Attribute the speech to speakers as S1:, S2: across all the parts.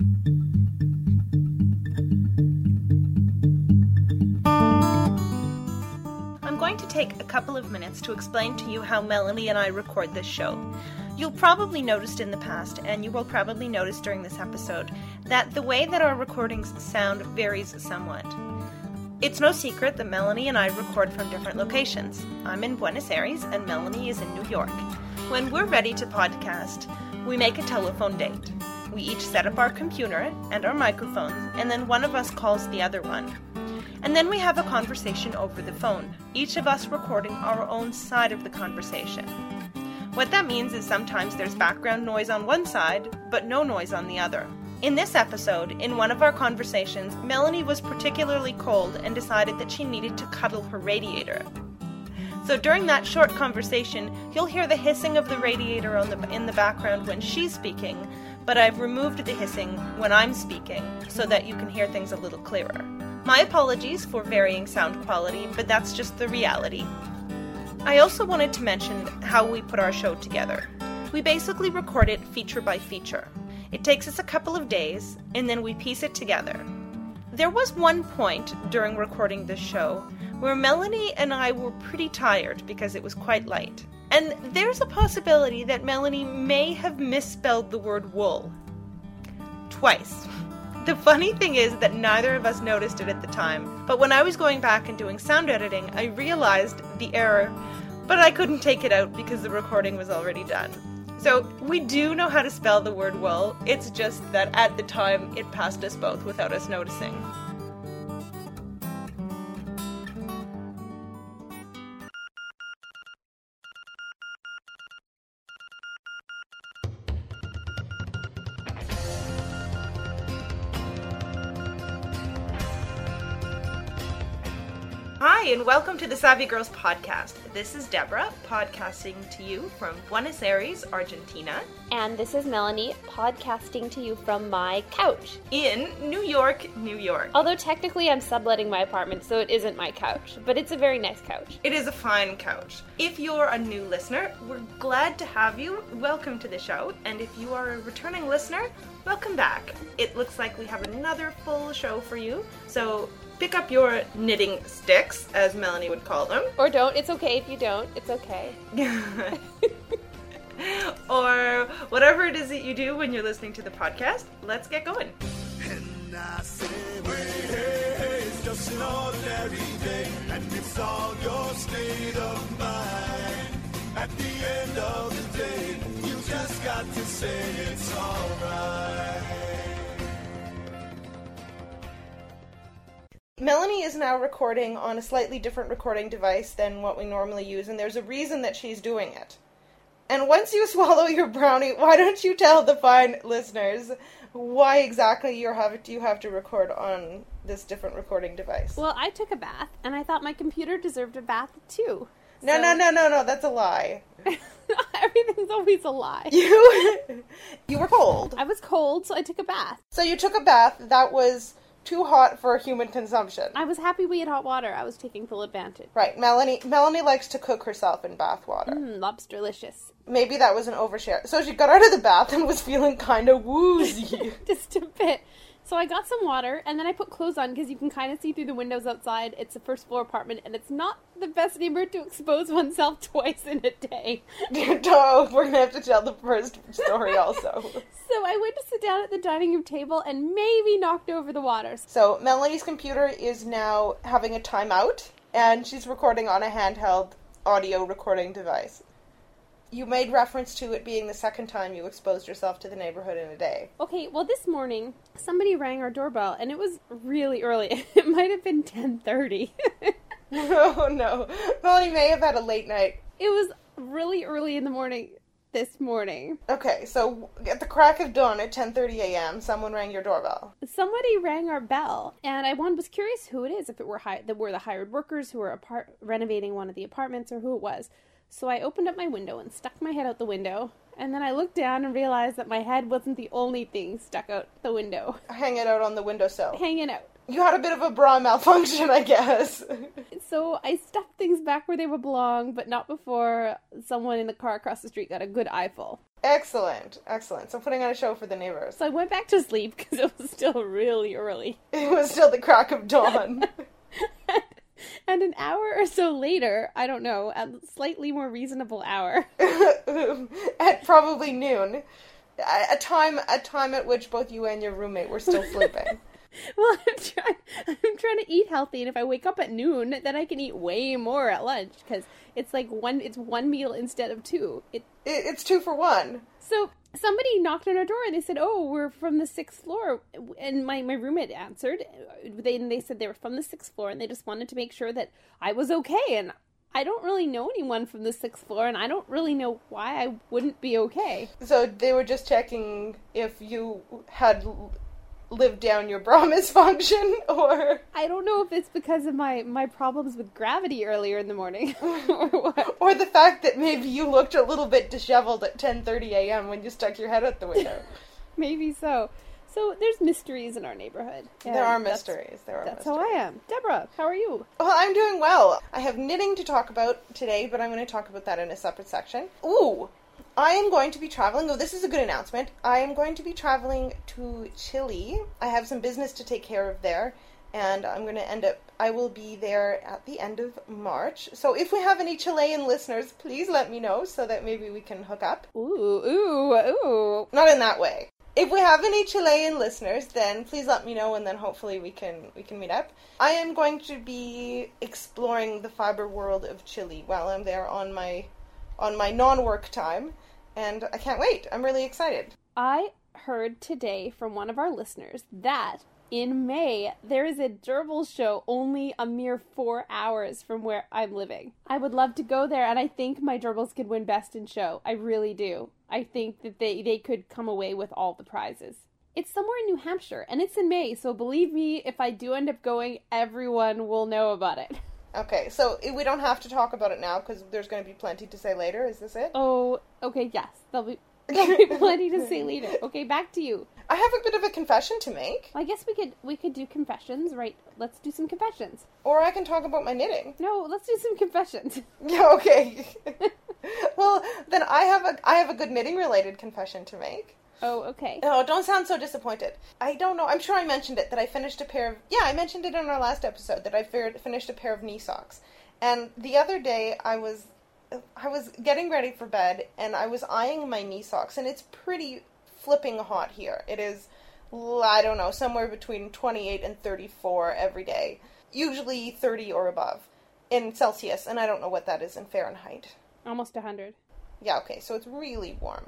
S1: I'm going to take a couple of minutes to explain to you how Melanie and I record this show. You'll probably noticed in the past, and you will probably notice during this episode, that the way that our recordings sound varies somewhat. It's no secret that Melanie and I record from different locations. I'm in Buenos Aires, and Melanie is in New York. When we're ready to podcast, we make a telephone date. We each set up our computer and our microphones, and then one of us calls the other one. And then we have a conversation over the phone, each of us recording our own side of the conversation. What that means is sometimes there's background noise on one side, but no noise on the other. In this episode, in one of our conversations, Melanie was particularly cold and decided that she needed to cuddle her radiator. So during that short conversation, you'll hear the hissing of the radiator in the background when she's speaking, but I've removed the hissing when I'm speaking so that you can hear things a little clearer. My apologies for varying sound quality, but that's just the reality. I also wanted to mention how we put our show together. We basically record it feature by feature. It takes us a couple of days, and then we piece it together. There was one point during recording this show where Melanie and I were pretty tired because it was quite light. And there's a possibility that Melanie may have misspelled the word wool. Twice. The funny thing is that neither of us noticed it at the time, but when I was going back and doing sound editing, I realized the error, but I couldn't take it out because the recording was already done. So we do know how to spell the word wool, it's just that at the time it passed us both without us noticing. Hi, and welcome to the Savvy Girls podcast. This is Deborah, podcasting to you from Buenos Aires, Argentina.
S2: And this is Melanie, podcasting to you from my couch.
S1: In New York, New York.
S2: Although technically I'm subletting my apartment, so it isn't my couch. But it's a very nice couch.
S1: It is a fine couch. If you're a new listener, we're glad to have you. Welcome to the show. And if you are a returning listener, welcome back. It looks like we have another full show for you. So pick up your knitting sticks, as Melanie would call them.
S2: Or don't. It's okay if you don't. It's okay.
S1: Or whatever it is that you do when you're listening to the podcast. Let's get going.
S3: And I say, hey, it's just an ordinary day, and it's all your state of mind. At the end of the day, you just got to say it's alright.
S1: Melanie is now recording on a slightly different recording device than what we normally use, and there's a reason that she's doing it. And once you swallow your brownie, why don't you tell the fine listeners why exactly you have to record on this different recording device?
S2: Well, I took a bath, and I thought my computer deserved a bath too.
S1: No, that's a lie.
S2: Everything's always a lie.
S1: You were cold.
S2: I was cold, so I took a bath.
S1: So you took a bath that was too hot for human consumption.
S2: I was happy we had hot water. I was taking full advantage.
S1: Right. Melanie likes to cook herself in bath water.
S2: Lobsterlicious.
S1: Maybe that was an overshare. So she got out of the bath and was feeling kind of woozy.
S2: Just a bit. So I got some water, and then I put clothes on because you can kind of see through the windows outside. It's a first floor apartment, and it's not the best neighborhood to expose oneself twice in a day.
S1: Oh, we're going to have to tell the first story also.
S2: So I went to sit down at the dining room table and maybe knocked over the water.
S1: So Melanie's computer is now having a timeout, and she's recording on a handheld audio recording device. You made reference to it being the second time you exposed yourself to the neighborhood in a day.
S2: Okay, well this morning, somebody rang our doorbell, and it was really early. It might have been 10:30.
S1: Oh no. Melanie may have had a late night.
S2: It was really early in the morning this morning.
S1: Okay, so at the crack of dawn at 10:30 a.m., someone rang your doorbell.
S2: Somebody rang our bell, and I was curious who it is, if it were the hired workers who were renovating one of the apartments, or who it was. So I opened up my window and stuck my head out the window, And then I looked down and realized that my head wasn't the only thing stuck out the window.
S1: Hanging out on the windowsill.
S2: Hanging out.
S1: You had a bit of a bra malfunction, I guess.
S2: So I stuffed things back where they would belong, but not before someone in the car across the street got a good eyeful.
S1: Excellent, excellent. So putting on a show for the neighbors.
S2: So I went back to sleep because it was still really early.
S1: It was still the crack of dawn.
S2: And an hour or so later, I don't know, a slightly more reasonable hour.
S1: At probably noon. A time at which both you and your roommate were still sleeping.
S2: Well, I'm trying to eat healthy, and if I wake up at noon, then I can eat way more at lunch, because it's like one meal instead of two.
S1: It's 2 for 1.
S2: So somebody knocked on our door, and they said, "Oh, we're from the 6th floor," and my roommate answered. They said they were from the 6th floor, and they just wanted to make sure that I was okay, and I don't really know anyone from the 6th floor, and I don't really know why I wouldn't be okay.
S1: So they were just checking if you had lived down your bra misfunction, or...
S2: I don't know if it's because of my problems with gravity earlier in the morning, or what.
S1: Or the fact that maybe you looked a little bit disheveled at 10:30 a.m. when you stuck your head out the window.
S2: Maybe so. So there's mysteries in our neighborhood.
S1: There are mysteries.
S2: That's how I am. Deborah, how are you?
S1: Well, I'm doing well. I have knitting to talk about today, but I'm going to talk about that in a separate section. Ooh! I am going to be traveling. Oh, this is a good announcement. I am going to be traveling to Chile. I have some business to take care of there, and I will be there at the end of March. So if we have any Chilean listeners, please let me know so that maybe we can hook up.
S2: Ooh.
S1: Not in that way. If we have any Chilean listeners, then please let me know, and then hopefully we can meet up. I am going to be exploring the fiber world of Chile while I'm there on my non-work time, and I can't wait. I'm really excited.
S2: I heard today from one of our listeners that in May there is a gerbil show only a mere 4 hours from where I'm living. I would love to go there, and I think my gerbils could win Best in Show. I really do. I think that they could come away with all the prizes. It's somewhere in New Hampshire, and it's in May, so believe me, if I do end up going, everyone will know about it.
S1: Okay, so we don't have to talk about it now, because there's going to be plenty to say later. Is this it?
S2: Oh, okay, yes. There'll be plenty to say later. Okay, back to you.
S1: I have a bit of a confession to make.
S2: I guess we could do confessions, right? Let's do some confessions.
S1: Or I can talk about my knitting.
S2: No, let's do some confessions.
S1: Yeah, okay. Well, then I have a good knitting-related confession to make.
S2: Oh, okay.
S1: Oh, don't sound so disappointed. I don't know. I'm sure I mentioned it, that I finished a pair of... Yeah, I mentioned it in our last episode, that I finished a pair of knee socks. And the other day, I was getting ready for bed, and I was eyeing my knee socks, and it's pretty flipping hot here. It is, I don't know, somewhere between 28 and 34 every day. Usually 30 or above in Celsius, and I don't know what that is in Fahrenheit.
S2: Almost 100. Yeah,
S1: okay, so it's really warm.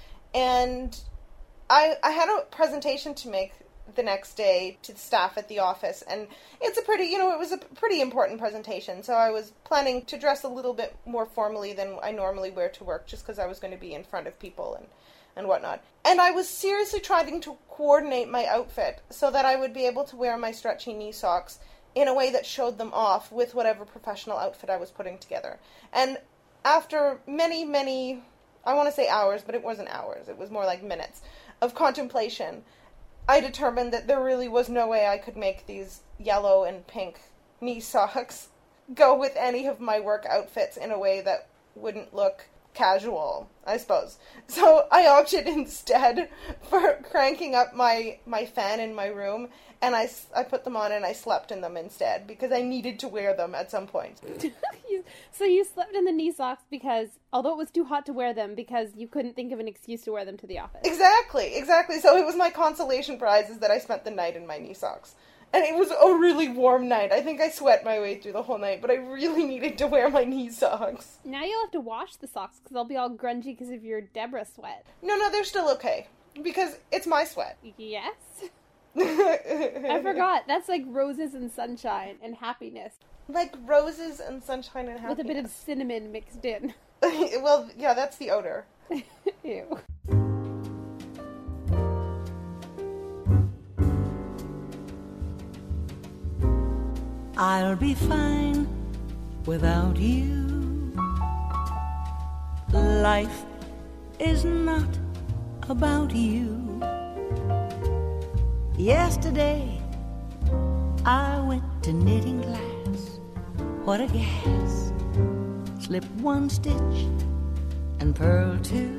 S1: And I had a presentation to make the next day to the staff at the office, and it's it was a pretty important presentation, so I was planning to dress a little bit more formally than I normally wear to work, just because I was going to be in front of people and whatnot. And I was seriously trying to coordinate my outfit so that I would be able to wear my stretchy knee socks in a way that showed them off with whatever professional outfit I was putting together. And after many, many, I want to say hours, but it wasn't hours, it was more like minutes of contemplation, I determined that there really was no way I could make these yellow and pink knee socks go with any of my work outfits in a way that wouldn't look casual, I suppose. So I opted instead for cranking up my fan in my room, and I put them on and I slept in them instead, because I needed to wear them at some point.
S2: So you slept in the knee socks because, although it was too hot to wear them, because you couldn't think of an excuse to wear them to the office.
S1: Exactly. So it was my consolation prize is that I spent the night in my knee socks. And it was a really warm night. I think I sweat my way through the whole night, but I really needed to wear my knee socks.
S2: Now you'll have to wash the socks, because they'll be all grungy because of your Deborah sweat.
S1: No, they're still okay. Because it's my sweat.
S2: Yes? I forgot. That's like roses and sunshine and happiness.
S1: Like roses and sunshine and happiness.
S2: With a bit of cinnamon mixed in.
S1: Well, yeah, that's the odor.
S2: Ew.
S4: I'll be fine without you. Life is not about you. Yesterday I went to knitting class. What a gas. Slip one stitch and purl two.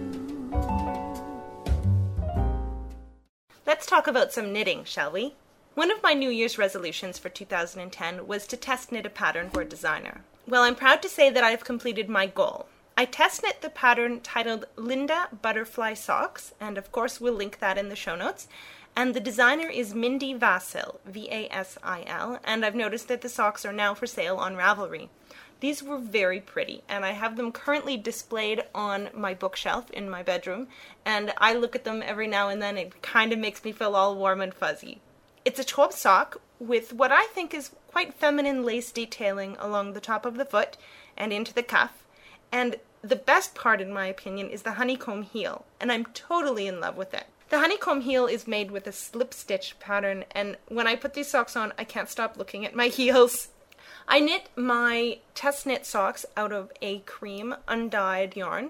S1: Let's talk about some knitting, shall we? One of my New Year's resolutions for 2010 was to test knit a pattern for a designer. Well, I'm proud to say that I've completed my goal. I test knit the pattern titled Linda Butterfly Socks, and of course we'll link that in the show notes. And the designer is Mindy Vasil, V-A-S-I-L, and I've noticed that the socks are now for sale on Ravelry. These were very pretty, and I have them currently displayed on my bookshelf in my bedroom, and I look at them every now and then. It kind of makes me feel all warm and fuzzy. It's a taupe sock with what I think is quite feminine lace detailing along the top of the foot and into the cuff, and the best part, in my opinion, is the honeycomb heel, and I'm totally in love with it. The honeycomb heel is made with a slip stitch pattern, and when I put these socks on, I can't stop looking at my heels. I knit my test knit socks out of a cream undyed yarn,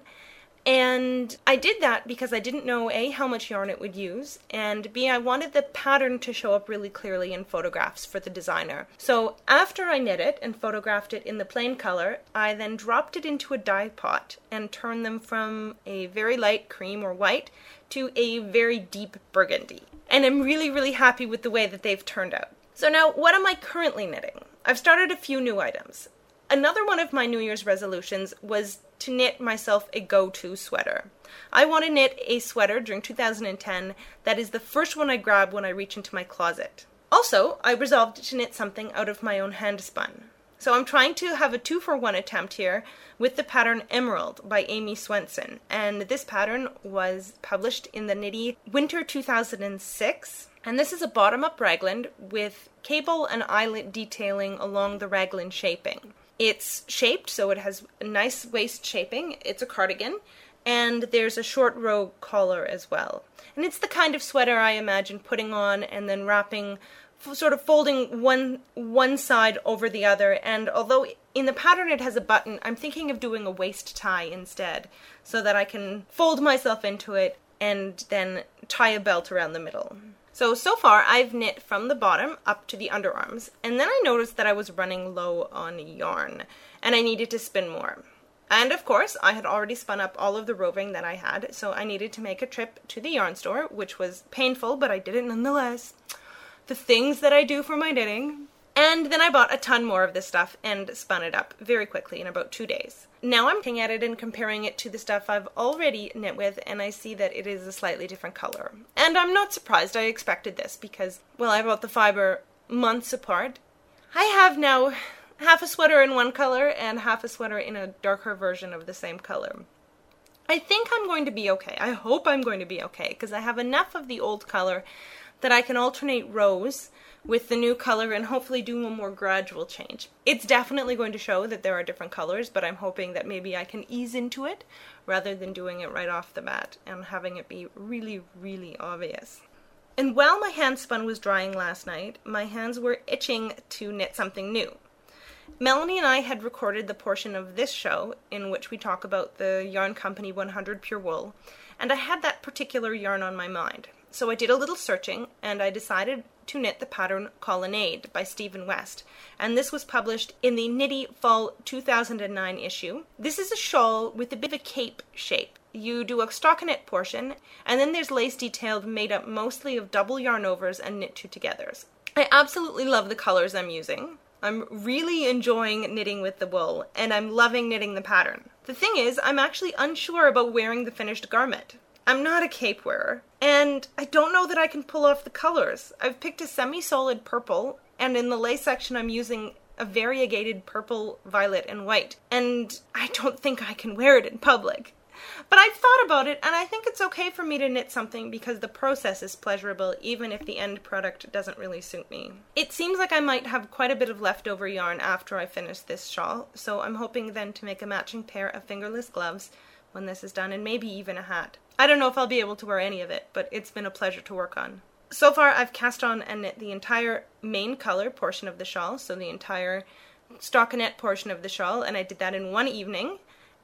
S1: and I did that because I didn't know A, how much yarn it would use, and B, I wanted the pattern to show up really clearly in photographs for the designer. So after I knit it and photographed it in the plain color, I then dropped it into a dye pot and turned them from a very light cream or white to a very deep burgundy. And I'm really, really happy with the way that they've turned out. So now, what am I currently knitting? I've started a few new items. Another one of my New Year's resolutions was to knit myself a go-to sweater. I want to knit a sweater during 2010 that is the first one I grab when I reach into my closet. Also, I resolved to knit something out of my own hand spun. So I'm trying to have a 2-for-1 attempt here with the pattern Emerald by Amy Swenson. And this pattern was published in the Knitty Winter 2006. And this is a bottom-up raglan with cable and eyelet detailing along the raglan shaping. It's shaped, so it has a nice waist shaping. It's a cardigan, and there's a short row collar as well. And it's the kind of sweater I imagine putting on and then wrapping, sort of folding one side over the other. And although in the pattern it has a button, I'm thinking of doing a waist tie instead, so that I can fold myself into it and then tie a belt around the middle. So far I've knit from the bottom up to the underarms, and then I noticed that I was running low on yarn, and I needed to spin more. And of course, I had already spun up all of the roving that I had, so I needed to make a trip to the yarn store, which was painful, but I did it nonetheless. The things that I do for my knitting. And then I bought a ton more of this stuff and spun it up very quickly in about 2 days. Now I'm looking at it and comparing it to the stuff I've already knit with, and I see that it is a slightly different color. And I'm not surprised. I expected this because, well, I bought the fiber months apart. I have now half a sweater in one color and half a sweater in a darker version of the same color. I think I'm going to be okay. I hope I'm going to be okay because I have enough of the old color that I can alternate rows with the new color and hopefully do a more gradual change. It's definitely going to show that there are different colors, but I'm hoping that maybe I can ease into it rather than doing it right off the bat and having it be really, really obvious. And while my hand spun was drying last night, my hands were itching to knit something new. Melanie and I had recorded the portion of this show in which we talk about the Yarn Company 100 Pure Wool, and I had that particular yarn on my mind. So I did a little searching, and I decided to knit the pattern Colonnade by Stephen West, and this was published in the Knitty Fall 2009 issue. This is a shawl with a bit of a cape shape. You do a stockinette portion, and then there's lace detailed made up mostly of double yarn overs and knit two togethers. I absolutely love the colors I'm using. I'm really enjoying knitting with the wool, and I'm loving knitting the pattern. The thing is, I'm actually unsure about wearing the finished garment. I'm not a cape wearer, and I don't know that I can pull off the colors. I've picked a semi-solid purple, and in the lace section I'm using a variegated purple, violet, and white, and I don't think I can wear it in public. But I've thought about it, and I think it's okay for me to knit something because the process is pleasurable, even if the end product doesn't really suit me. It seems like I might have quite a bit of leftover yarn after I finish this shawl, so I'm hoping then to make a matching pair of fingerless gloves when this is done, and maybe even a hat. I don't know if I'll be able to wear any of it, but it's been a pleasure to work on. So far, I've cast on and knit the entire main color portion of the shawl, so the entire stockinette portion of the shawl, and I did that in one evening.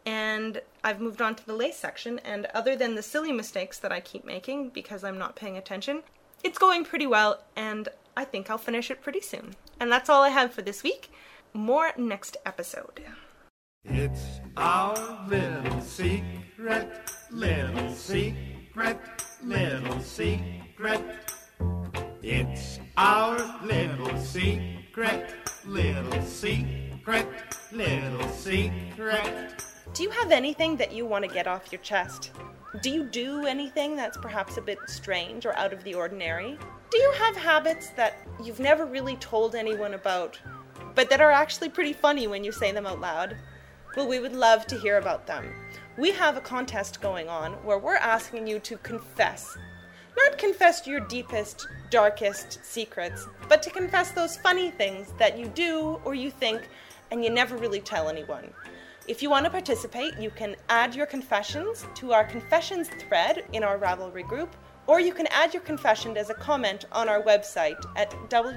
S1: and I've moved on to the lace section, and other than the silly mistakes that I keep making because I'm not paying attention, it's going pretty well, and I think I'll finish it pretty soon. And that's all I have for this week. More next episode.
S3: It's our little secret, little secret, little secret. It's our little secret, little secret, little secret.
S1: Do you have anything that you want to get off your chest? Do you do anything that's perhaps a bit strange or out of the ordinary? Do you have habits that you've never really told anyone about, but that are actually pretty funny when you say them out loud? Well, we would love to hear about them. We have a contest going on where we're asking you to confess. Not confess your deepest, darkest secrets, but to confess those funny things that you do or you think and you never really tell anyone. If you want to participate, you can add your confessions to our confessions thread in our Ravelry group, or you can add your confession as a comment on our website at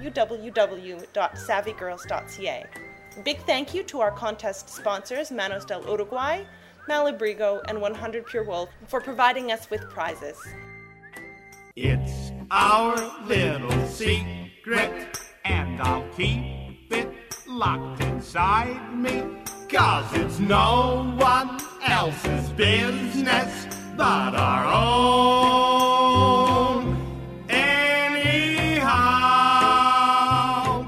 S1: www.savvygirls.ca. Big thank you to our contest sponsors, Manos del Uruguay, Malabrigo, and 100 Pure Wool for providing us with prizes.
S3: It's our little secret, and I'll keep it locked inside me, 'cause it's no one else's business but our own. Anyhow.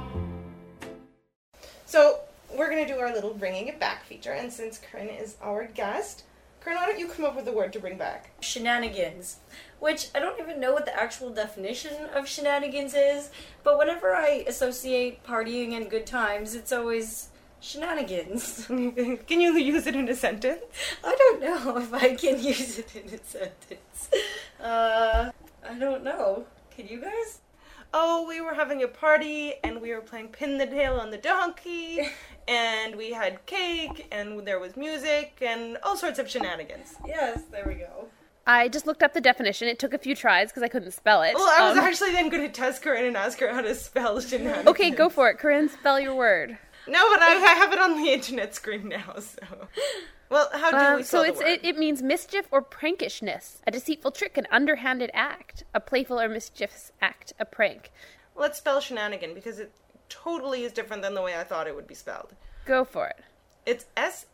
S1: So, we're going to do our little Bringing It Back feature, and since Corinne is our guest, Corinne, why don't you come up with a word to bring back?
S5: Shenanigans, which I don't even know what the actual definition of shenanigans is, but whenever I associate partying and good times, it's always shenanigans.
S1: Can you use it in a sentence?
S5: I don't know if I can use it in a sentence. I don't know. Can you guys?
S1: Oh, we were having a party, and we were playing Pin the Tail on the Donkey, and we had cake, and there was music, and all sorts of shenanigans.
S5: Yes, there we go.
S2: I just looked up the definition. It took a few tries because I couldn't spell it.
S1: Well, I was actually then going to test Corinne and ask her how to spell shenanigans.
S2: Okay, go for it. Corinne, spell your word.
S1: No, but I have it on the internet screen now, so... Well, how do we spell the word?
S2: It means mischief or prankishness, a deceitful trick, an underhanded act, a playful or mischievous act, a prank.
S1: Let's spell shenanigan, because it totally is different than the way I thought it would be spelled.
S2: Go for it.
S1: It's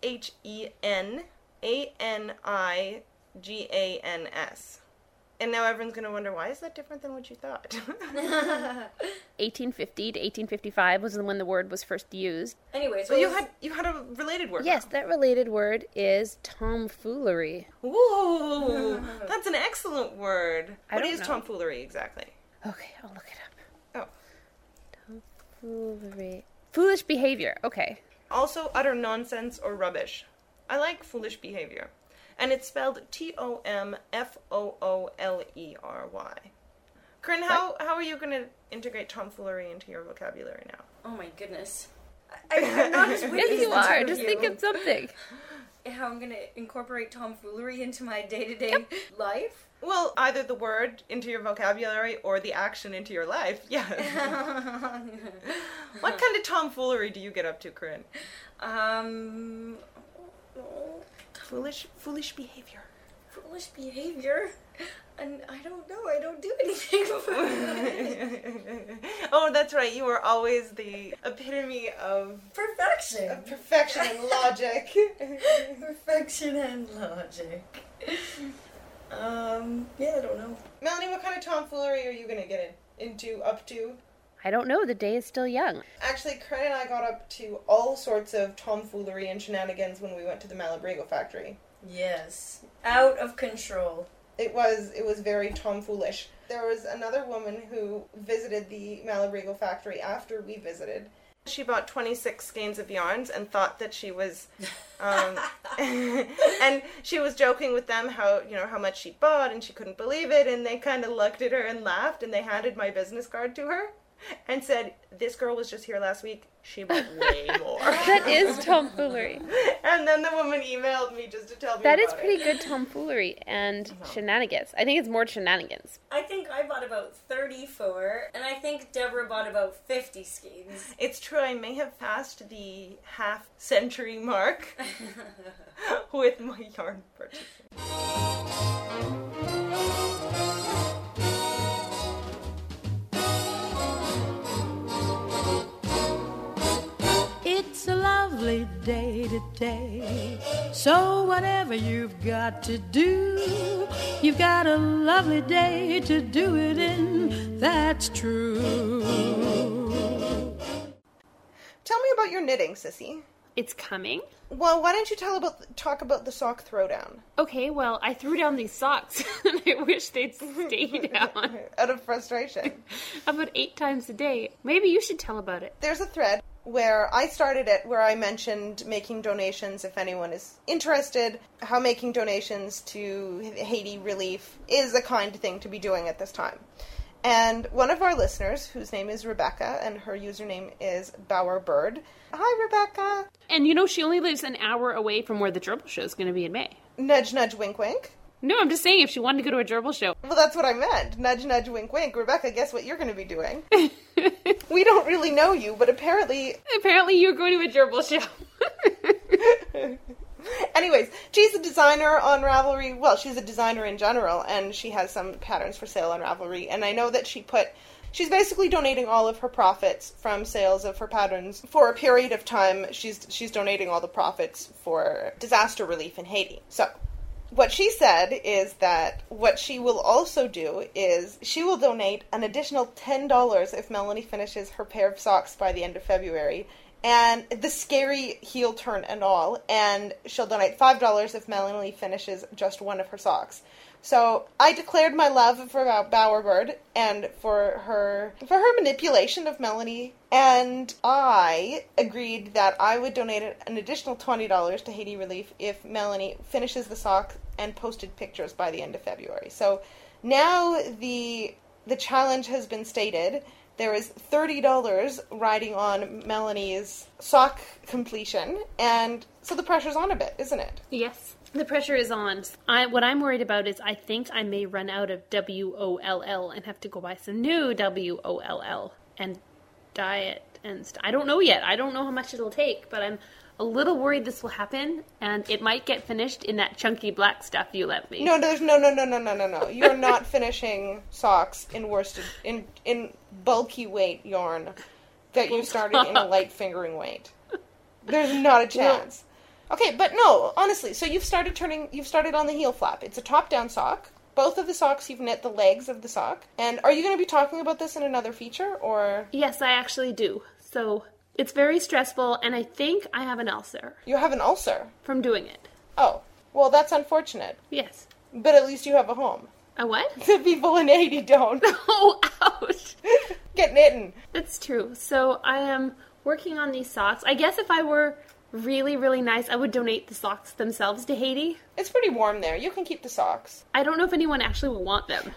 S1: SHENANIGANS. And now everyone's going to wonder, why is that different than what you thought?
S2: 1850 to 1855 was when the word was first used.
S5: Anyways,
S1: So you had a related word.
S2: Yes,
S1: now.
S2: that related word is tomfoolery.
S1: Ooh, that's an excellent word. What
S2: don't
S1: is
S2: know.
S1: tomfoolery exactly?
S2: Okay, I'll look it up.
S1: Oh.
S2: Tomfoolery. Foolish behavior. Okay.
S1: Also utter nonsense or rubbish. I like foolish behavior. And it's spelled TOMFOOLERY. Corinne, how are you going to integrate tomfoolery into your vocabulary now?
S5: Oh my goodness. I'm not as witty
S2: Yes,
S5: as
S2: you
S5: the
S2: are.
S5: two of
S2: Just
S5: you.
S2: think of something.
S5: How I'm going to incorporate tomfoolery into my day-to-day life?
S1: Well, either the word into your vocabulary or the action into your life. Yeah. What kind of tomfoolery do you get up to, Corinne? Foolish behavior.
S5: Foolish behavior? And I don't know. I don't do anything for it.
S1: Oh, that's right. You were always the epitome of
S5: Perfection.
S1: perfection and logic.
S5: Perfection and logic. Yeah, I don't know.
S1: Melanie, what kind of tomfoolery are you going to get up to?
S2: I don't know. The day is still young.
S1: Actually, Corinne and I got up to all sorts of tomfoolery and shenanigans when we went to the Malabrigo factory.
S5: Yes. Out of control.
S1: It was very tomfoolish. There was another woman who visited the Malabrigo factory after we visited. She bought 26 skeins of yarns and thought that she was, and she was joking with them how much she bought, and she couldn't believe it, and they kind of looked at her and laughed, and they handed my business card to her. and said, this girl was just here last week. She bought way more.
S2: That is tomfoolery.
S1: And then the woman emailed me just to tell me
S2: That is
S1: about
S2: pretty
S1: it.
S2: good tomfoolery and shenanigans. I think it's more shenanigans.
S5: I think I bought about 34, and I think Deborah bought about 50 skeins.
S1: It's true, I may have passed the half-century mark with my yarn purchasing.
S4: It's a lovely day today, so whatever you've got to do, you've got a lovely day to do it in, that's true.
S1: Tell me about your knitting, Sissy.
S2: It's coming.
S1: Well, why don't you talk about the sock throwdown?
S2: Okay, well, I threw down these socks, and I wish they'd stay down
S1: Out of frustration.
S2: about 8 times a day. Maybe you should tell about it.
S1: There's a thread where I started it, where I mentioned making donations if anyone is interested, how making donations to Haiti relief is a kind thing to be doing at this time. And one of our listeners, whose name is Rebecca, and her username is Bowerbird. Hi, Rebecca.
S2: And you know, she only lives an hour away from where the gerbil show is going to be in May.
S1: Nudge, nudge, wink, wink.
S2: No, I'm just saying if she wanted to go to a gerbil show.
S1: Well, that's what I meant. Nudge, nudge, wink, wink. Rebecca, guess what you're going to be doing? We don't really know you, but apparently
S2: you're going to a gerbil show.
S1: Anyways, she's a designer on Ravelry. Well, she's a designer in general, and she has some patterns for sale on Ravelry. And I know that she's basically donating all of her profits from sales of her patterns for a period of time. She's donating all the profits for disaster relief in Haiti. So, what she said is that what she will also do is she will donate an additional $10 if Melanie finishes her pair of socks by the end of February. And the scary heel turn and all, and she'll donate $5 if Melanie finishes just one of her socks. So I declared my love for Bowerbird and for her manipulation of Melanie, and I agreed that I would donate an additional $20 to Haiti Relief if Melanie finishes the sock and posted pictures by the end of February. So now the challenge has been stated. There is $30 riding on Melanie's sock completion, and so the pressure's on a bit, isn't it?
S2: Yes, the pressure is on. What I'm worried about is I think I may run out of WOLL and have to go buy some new WOLL and dye it. And I don't know yet. I don't know how much it'll take, but I'm a little worried this will happen, and it might get finished in that chunky black stuff you lent me.
S1: No. You're not finishing socks in worsted in bulky weight yarn that you started in a light fingering weight. There's not a chance. Okay, but no, honestly. So you've started on the heel flap. It's a top-down sock. Both of the socks you've knit the legs of the sock. And are you going to be talking about this in another feature, or?
S2: Yes, I actually do. So it's very stressful, and I think I have an ulcer.
S1: You have an ulcer?
S2: From doing it.
S1: Oh, well, that's unfortunate.
S2: Yes.
S1: But at least you have a home.
S2: A what?
S1: The people in Haiti don't.
S2: Oh, ouch.
S1: Get knitting.
S2: That's true. So I am working on these socks. I guess if I were really, really nice, I would donate the socks themselves to Haiti.
S1: It's pretty warm there. You can keep the socks.
S2: I don't know if anyone actually will want them.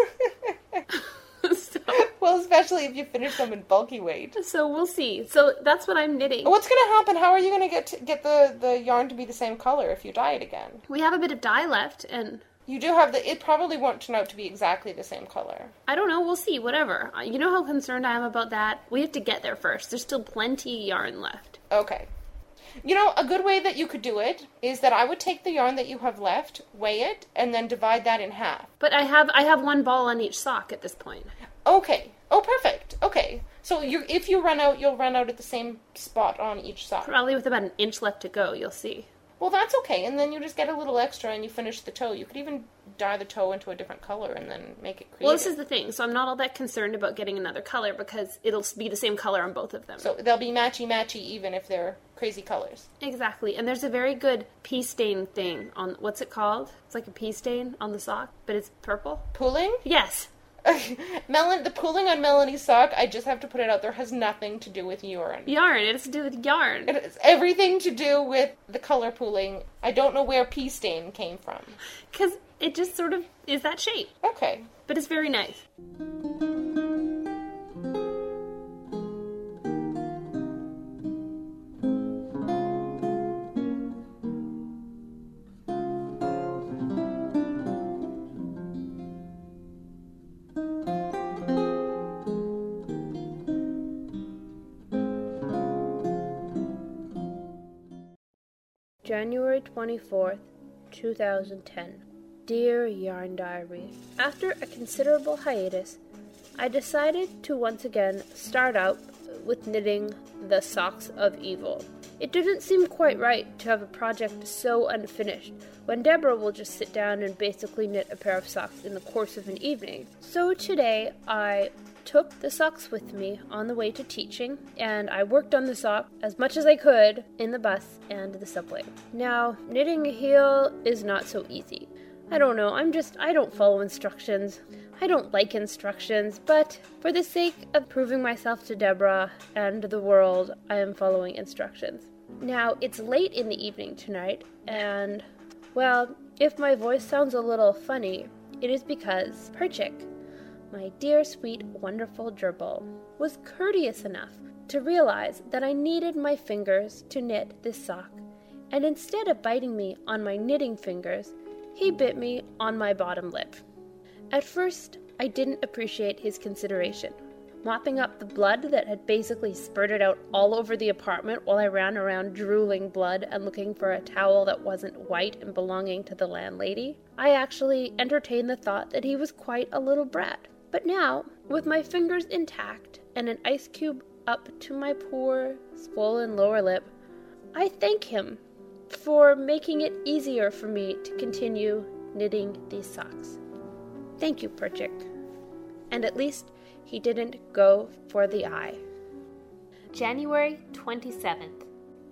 S1: Well, especially if you finish them in bulky weight.
S2: So we'll see. So that's what I'm knitting.
S1: What's going to happen? How are you going to get the yarn to be the same color if you dye it again?
S2: We have a bit of dye left, and
S1: you do have it probably won't turn out to be exactly the same color.
S2: I don't know. We'll see. Whatever. You know how concerned I am about that? We have to get there first. There's still plenty of yarn left.
S1: Okay. You know, a good way that you could do it is that I would take the yarn that you have left, weigh it, and then divide that in half.
S2: But I have one ball on each sock at this point.
S1: Okay. Oh, perfect. Okay. So if you run out, you'll run out at the same spot on each sock.
S2: Probably with about an inch left to go, you'll see.
S1: Well, that's okay, and then you just get a little extra and you finish the toe. You could even dye the toe into a different color and then make it creative.
S2: Well, this is the thing. So I'm not all that concerned about getting another color because it'll be the same color on both of them.
S1: So they'll be matchy-matchy even if they're crazy colors.
S2: Exactly. And there's a very good pea stain thing on, what's it called? It's like a pea stain on the sock, but it's purple.
S1: Pooling?
S2: Yes.
S1: The pooling on Melanie's sock, I just have to put it out there, has nothing to do with yarn.
S2: Yarn. It has to do with yarn.
S1: It has everything to do with the color pooling. I don't know where pea stain came from.
S2: Because it just sort of is that shape.
S1: Okay.
S2: But it's very nice. January 24th, 2010. Dear Yarn Diary, after a considerable hiatus, I decided to once again start out with knitting the Socks of Evil. It didn't seem quite right to have a project so unfinished when Deborah will just sit down and basically knit a pair of socks in the course of an evening. So today I took the socks with me on the way to teaching, and I worked on the sock as much as I could in the bus and the subway. Now, knitting a heel is not so easy. I don't know, I don't follow instructions. I don't like instructions, but for the sake of proving myself to Deborah and the world, I am following instructions. Now, it's late in the evening tonight, and, well, if my voice sounds a little funny, it is because Perchik, my dear, sweet, wonderful gerbil, was courteous enough to realize that I needed my fingers to knit this sock, and instead of biting me on my knitting fingers, he bit me on my bottom lip. At first, I didn't appreciate his consideration, mopping up the blood that had basically spurted out all over the apartment while I ran around drooling blood and looking for a towel that wasn't white and belonging to the landlady. I actually entertained the thought that he was quite a little brat. But now, with my fingers intact and an ice cube up to my poor, swollen lower lip, I thank him for making it easier for me to continue knitting these socks. Thank you, Perchik. And at least he didn't go for the eye. January 27th,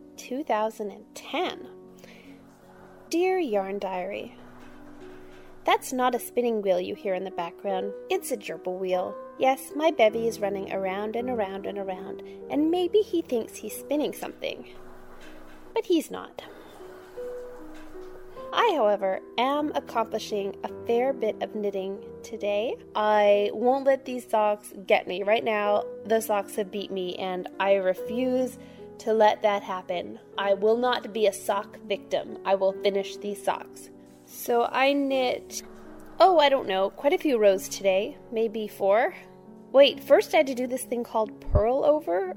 S2: 2010. Dear Yarn Diary, that's not a spinning wheel you hear in the background. It's a gerbil wheel. Yes, my bevy is running around and around and around, and maybe he thinks he's spinning something. But he's not. I, however, am accomplishing a fair bit of knitting today. I won't let these socks get me. Right now, the socks have beat me, and I refuse to let that happen. I will not be a sock victim. I will finish these socks. So I knit, I don't know, quite a few rows today. Maybe 4. Wait, first I had to do this thing called purl over,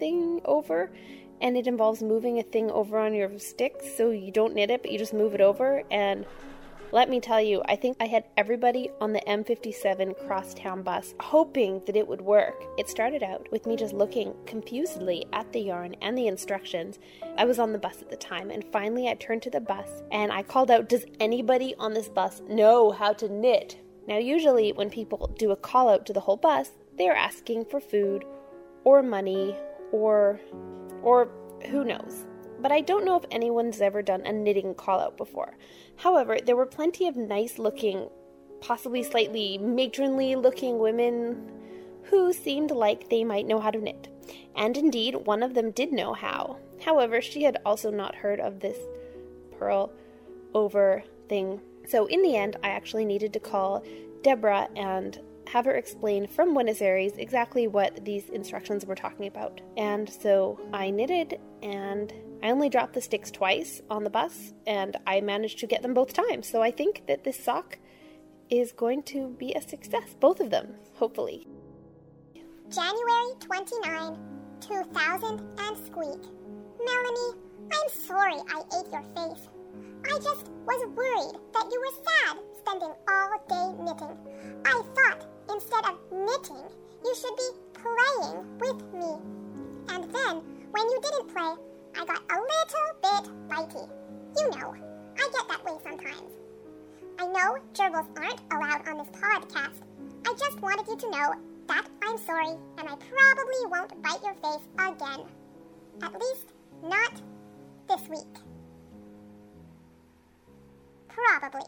S2: and it involves moving a thing over on your sticks, so you don't knit it, but you just move it over, and let me tell you, I think I had everybody on the M57 crosstown bus hoping that it would work. It started out with me just looking confusedly at the yarn and the instructions. I was on the bus at the time, and finally I turned to the bus, and I called out, does anybody on this bus know how to knit? Now, usually when people do a call out to the whole bus, they are asking for food, or money, or who knows. But I don't know if anyone's ever done a knitting call-out before. However, there were plenty of nice-looking, possibly slightly matronly-looking women who seemed like they might know how to knit. And indeed, one of them did know how. However, she had also not heard of this purl over thing. So in the end, I actually needed to call Deborah and have her explain from Buenos Aires exactly what these instructions were talking about. And so I knitted, and I only dropped the sticks twice on the bus, and I managed to get them both times. So I think that this sock is going to be a success, both of them, hopefully.
S6: January 29, 2000 and squeak. Melanie, I'm sorry I ate your face. I just was worried that you were sad spending all day knitting. I thought instead of knitting, you should be playing with me. And then, when you didn't play, I got a little bit bitey. You know, I get that way sometimes. I know gerbils aren't allowed on this podcast. I just wanted you to know that I'm sorry, and I probably won't bite your face again. At least, not this week. Probably.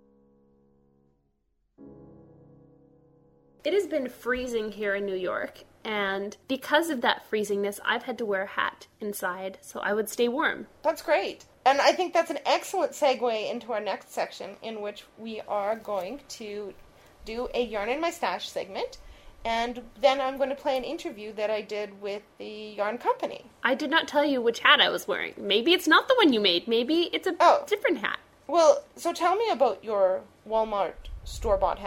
S2: It has been freezing here in New York, and because of that freezingness, I've had to wear a hat inside so I would stay warm.
S7: That's great. And I think that's an excellent segue into our next section, in which we are going to do a Yarn in My Stash segment, and then I'm going to play an interview that I did with the yarn company.
S2: I did not tell you which hat I was wearing. Maybe it's not the one you made. Maybe it's a different hat.
S7: Well, so tell me about your Walmart store-bought hat.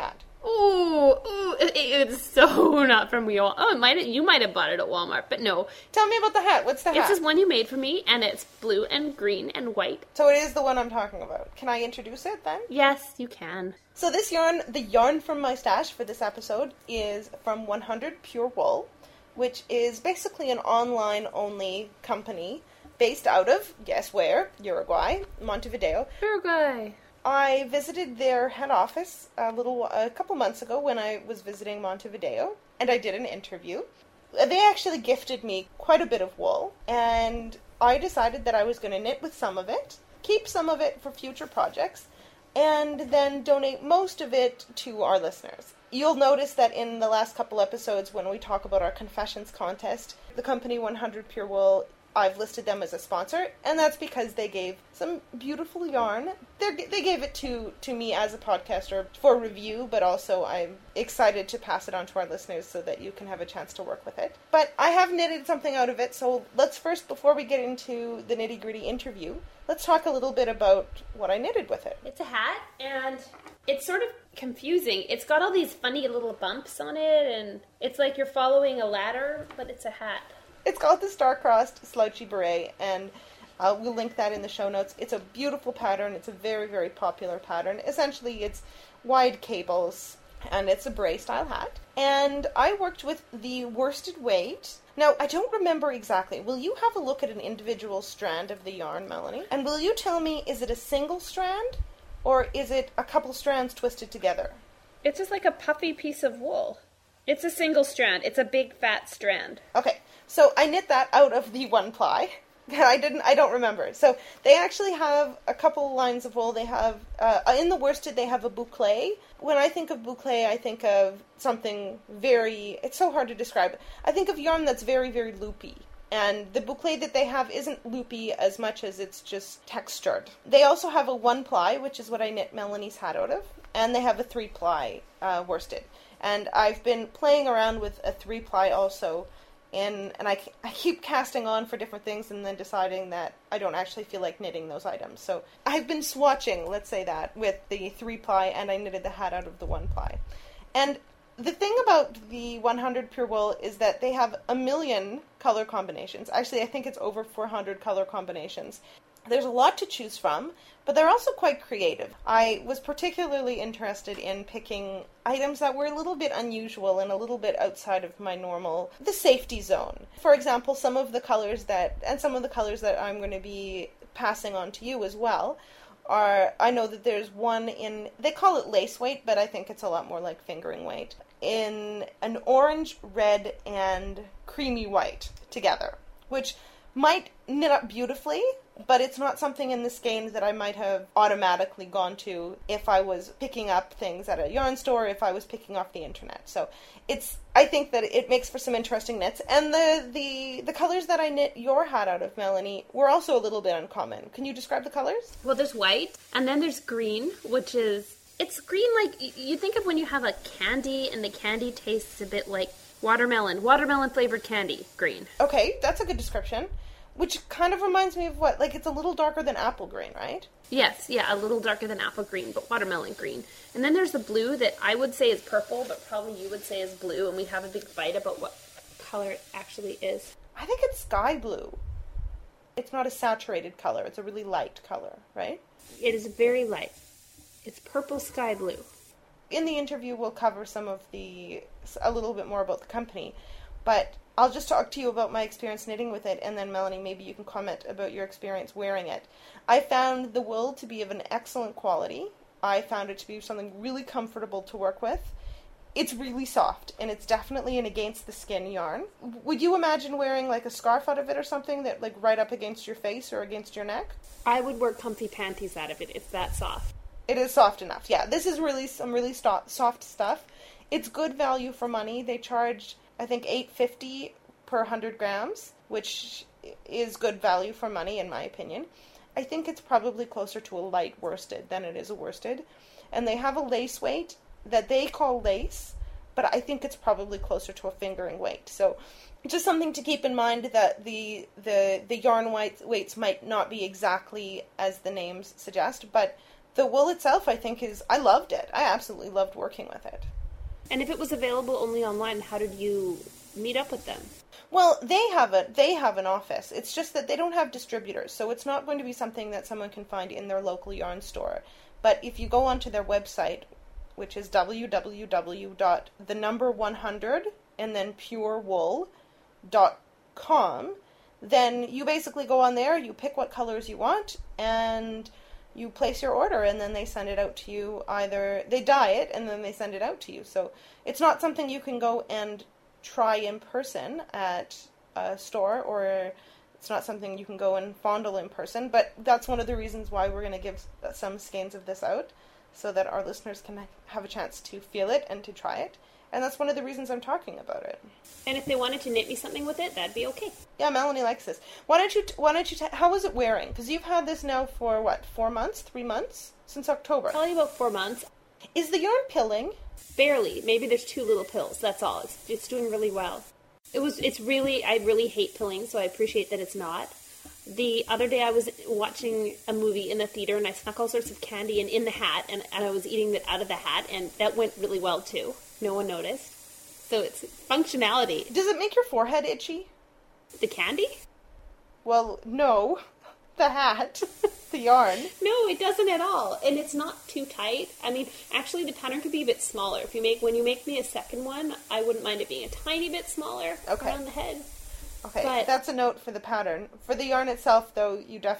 S2: Ooh, it's so not from Walmart. Oh, you might have bought it at Walmart, but no.
S7: Tell me about the hat. What's the hat?
S2: It's this one you made for me, and it's blue and green and white.
S7: So it is the one I'm talking about. Can I introduce it then?
S2: Yes, you can.
S7: So this yarn, the yarn from my stash for this episode, is from 100 Pure Wool, which is basically an online-only company based out of, guess where? Uruguay, Montevideo.
S2: Uruguay.
S7: I visited their head office a couple months ago when I was visiting Montevideo, and I did an interview. They actually gifted me quite a bit of wool, and I decided that I was going to knit with some of it, keep some of it for future projects, and then donate most of it to our listeners. You'll notice that in the last couple episodes when we talk about our confessions contest, the company 100 Pure Wool, I've listed them as a sponsor, and that's because they gave some beautiful yarn. They gave it to me as a podcaster for review, but also I'm excited to pass it on to our listeners so that you can have a chance to work with it. But I have knitted something out of it, so let's first, before we get into the nitty-gritty interview, let's talk a little bit about what I knitted with it.
S2: It's a hat, and it's sort of confusing. It's got all these funny little bumps on it, and it's like you're following a ladder, but it's a hat.
S7: It's called the Star-Crossed Slouchy Beret, and we'll link that in the show notes. It's a beautiful pattern. It's a very, very popular pattern. Essentially, it's wide cables, and it's a beret-style hat. And I worked with the worsted weight. Now, I don't remember exactly. Will you have a look at an individual strand of the yarn, Melanie? And will you tell me, is it a single strand, or is it a couple strands twisted together?
S2: It's just like a puffy piece of wool. It's a single strand. It's a big, fat strand.
S7: Okay. So I knit that out of the one ply. I don't remember. So they actually have a couple lines of wool. They have, in the worsted, they have a boucle. When I think of boucle, I think of something it's so hard to describe. I think of yarn that's very, very loopy. And the boucle that they have isn't loopy as much as it's just textured. They also have a one ply, which is what I knit Melanie's hat out of. And they have a 3-ply worsted. And I've been playing around with a 3-ply also. And I keep casting on for different things and then deciding that I don't actually feel like knitting those items. So I've been swatching, let's say that, with the 3-ply, and I knitted the hat out of the 1-ply. And the thing about the 100 Pure Wool is that they have a million color combinations. Actually, I think it's over 400 color combinations. There's a lot to choose from, but they're also quite creative. I was particularly interested in picking items that were a little bit unusual and a little bit outside of my the safety zone. For example, some of the colors that I'm going to be passing on to you as well I know that there's one they call it lace weight, but I think it's a lot more like fingering weight, in an orange, red, and creamy white together, which might knit up beautifully, but it's not something in the skeins that I might have automatically gone to if I was picking up things at a yarn store, if I was picking off the internet. So I think that it makes for some interesting knits. And the colors that I knit your hat out of, Melanie, were also a little bit uncommon. Can you describe the colors?
S2: Well, there's white, and then there's green, which is, it's green like you think of when you have a candy, and the candy tastes a bit like watermelon flavored candy, green.
S7: Okay, that's a good description. Which kind of reminds me of what? Like, it's a little darker than apple green, right?
S2: Yes, yeah, a little darker than apple green, but watermelon green. And then there's the blue that I would say is purple, but probably you would say is blue, and we have a big fight about what color it actually is.
S7: I think it's sky blue. It's not a saturated color. It's a really light color, right?
S2: It is very light. It's purple sky blue.
S7: In the interview, we'll cover a little bit more about the company, but I'll just talk to you about my experience knitting with it, and then Melanie, maybe you can comment about your experience wearing it. I found the wool to be of an excellent quality. I found it to be something really comfortable to work with. It's really soft, and it's definitely an against the skin yarn. Would you imagine wearing like a scarf out of it or something that like right up against your face or against your neck?
S2: I would wear comfy panties out of it. It's that soft.
S7: It is soft enough. Yeah, this is really some really soft stuff. It's good value for money. They charge, I think, $8.50 per 100 grams, which is good value for money in my opinion. I think it's probably closer to a light worsted than it is a worsted. And they have a lace weight that they call lace, but I think it's probably closer to a fingering weight. So just something to keep in mind, that the yarn weights might not be exactly as the names suggest, but The wool itself, I think, I loved it. I absolutely loved working with it.
S2: And if it was available only online, how did you meet up with them?
S7: Well, they have an office. It's just that they don't have distributors, so it's not going to be something that someone can find in their local yarn store. But if you go onto their website, which is www.100 and then purewool.com, then you basically go on there, you pick what colors you want, and you place your order, and then they send it out to you. Either they dye it, and then they send it out to you. So it's not something you can go and try in person at a store, or it's not something you can go and fondle in person, but that's one of the reasons why we're going to give some skeins of this out, so that our listeners can have a chance to feel it and to try it. And that's one of the reasons I'm talking about it.
S2: And if they wanted to knit me something with it, that'd be okay.
S7: Yeah, Melanie likes this. Why don't you how is it wearing? Because you've had this now for, 3 months? Since October.
S2: Probably about 4 months.
S7: Is the yarn pilling?
S2: Barely. Maybe there's 2 little pills, that's all. It's doing really well. I really hate pilling, so I appreciate that it's not. The other day I was watching a movie in the theater, and I snuck all sorts of candy in the hat, and I was eating it out of the hat, and that went really well too. No one noticed. So it's functionality.
S7: Does it make your forehead itchy?
S2: The candy?
S7: Well, no. The hat. The yarn.
S2: No, it doesn't at all. And it's not too tight. I mean, actually the pattern could be a bit smaller. When you make me a second one, I wouldn't mind it being a tiny bit smaller around the head.
S7: Okay,
S2: but
S7: that's a note for the pattern. For the yarn itself, though,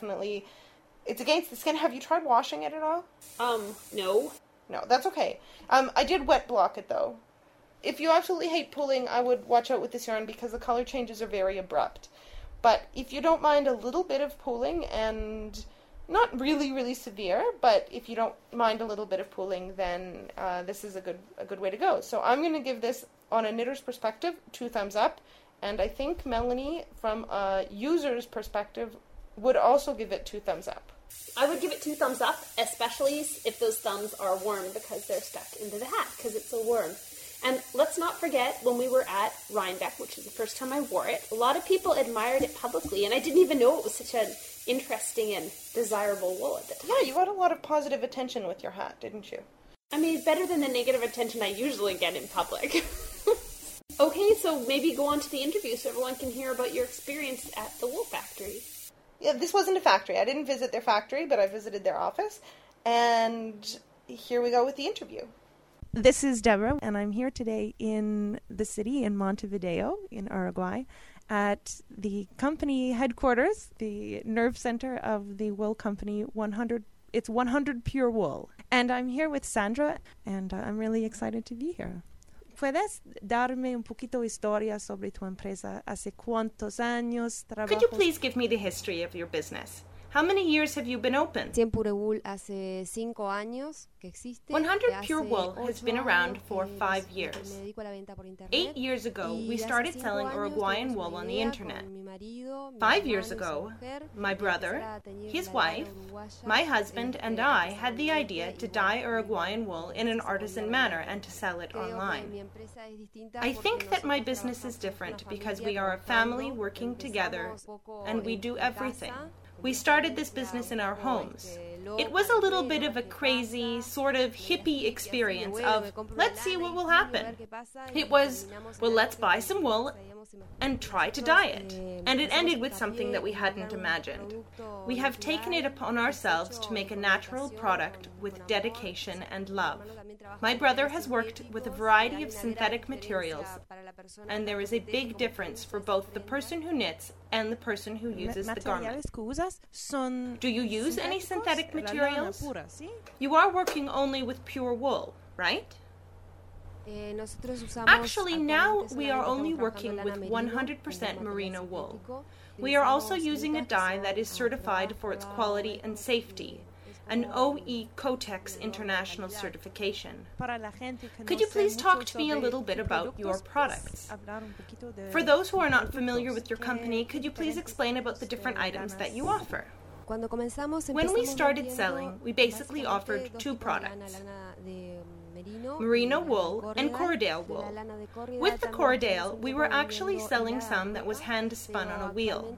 S7: it's against the skin. Have you tried washing it at all?
S2: No.
S7: No, that's okay. I did wet block it, though. If you absolutely hate pulling, I would watch out with this yarn because the color changes are very abrupt. But if you don't mind a little bit of pulling, and not really, really severe, but if you don't mind a little bit of pulling, then this is a good way to go. So I'm going to give this, on a knitter's perspective, 2 thumbs up. And I think Melanie, from a user's perspective, would also give it 2 thumbs up.
S2: I would give it 2 thumbs up, especially if those thumbs are worn because they're stuck into the hat, because it's a worm. And let's not forget, when we were at Rhinebeck, which is the first time I wore it, a lot of people admired it publicly, and I didn't even know it was such an interesting and desirable wool at the time.
S7: Yeah, you got a lot of positive attention with your hat, didn't you?
S2: I mean, better than the negative attention I usually get in public. Okay, so maybe go on to the interview so everyone can hear about your experience at the wool factory.
S7: Yeah, this wasn't a factory. I didn't visit their factory, but I visited their office. And here we go with the interview. This is Deborah, and I'm here today in the city, in Montevideo, in Uruguay, at the company headquarters, the nerve center of the wool company 100. It's 100 Pure Wool. And I'm here with Sandra, and I'm really excited to be here. ¿Puedes darme un poquito historia sobre tu empresa? ¿Hace cuántos años trabajas? Could you please give me the history of your business? How many years have you been open? 100 Pure Wool has been around for 5 years. 8 years ago, we started selling Uruguayan wool on the internet. 5 years ago, my brother, his wife, my husband, and I had the idea to dye Uruguayan wool in an artisan manner and to sell it online. I think that my business is different because we are a family working together and we do everything. We started this business in our homes. It was a little bit of a crazy, sort of hippie experience of, let's see what will happen. It was, well, let's buy some wool and try to dye it. And it ended with something that we hadn't imagined. We have taken it upon ourselves to make a natural product with dedication and love. My brother has worked with a variety of synthetic materials, and there is a big difference for both the person who knits and the person who uses the garment. Do you use any synthetic materials? You are working only with pure wool, right? Actually, now we are only working with 100% merino wool. We are also using a dye that is certified for its quality and safety, an OE Cotex International certification. Could you please talk to me a little bit about your products? For those who are not familiar with your company, could you please explain about the different items that you offer? When we started selling, we basically offered 2 products. merino wool, and Corriedale wool. With the Corriedale, we were actually selling some that was hand-spun on a wheel.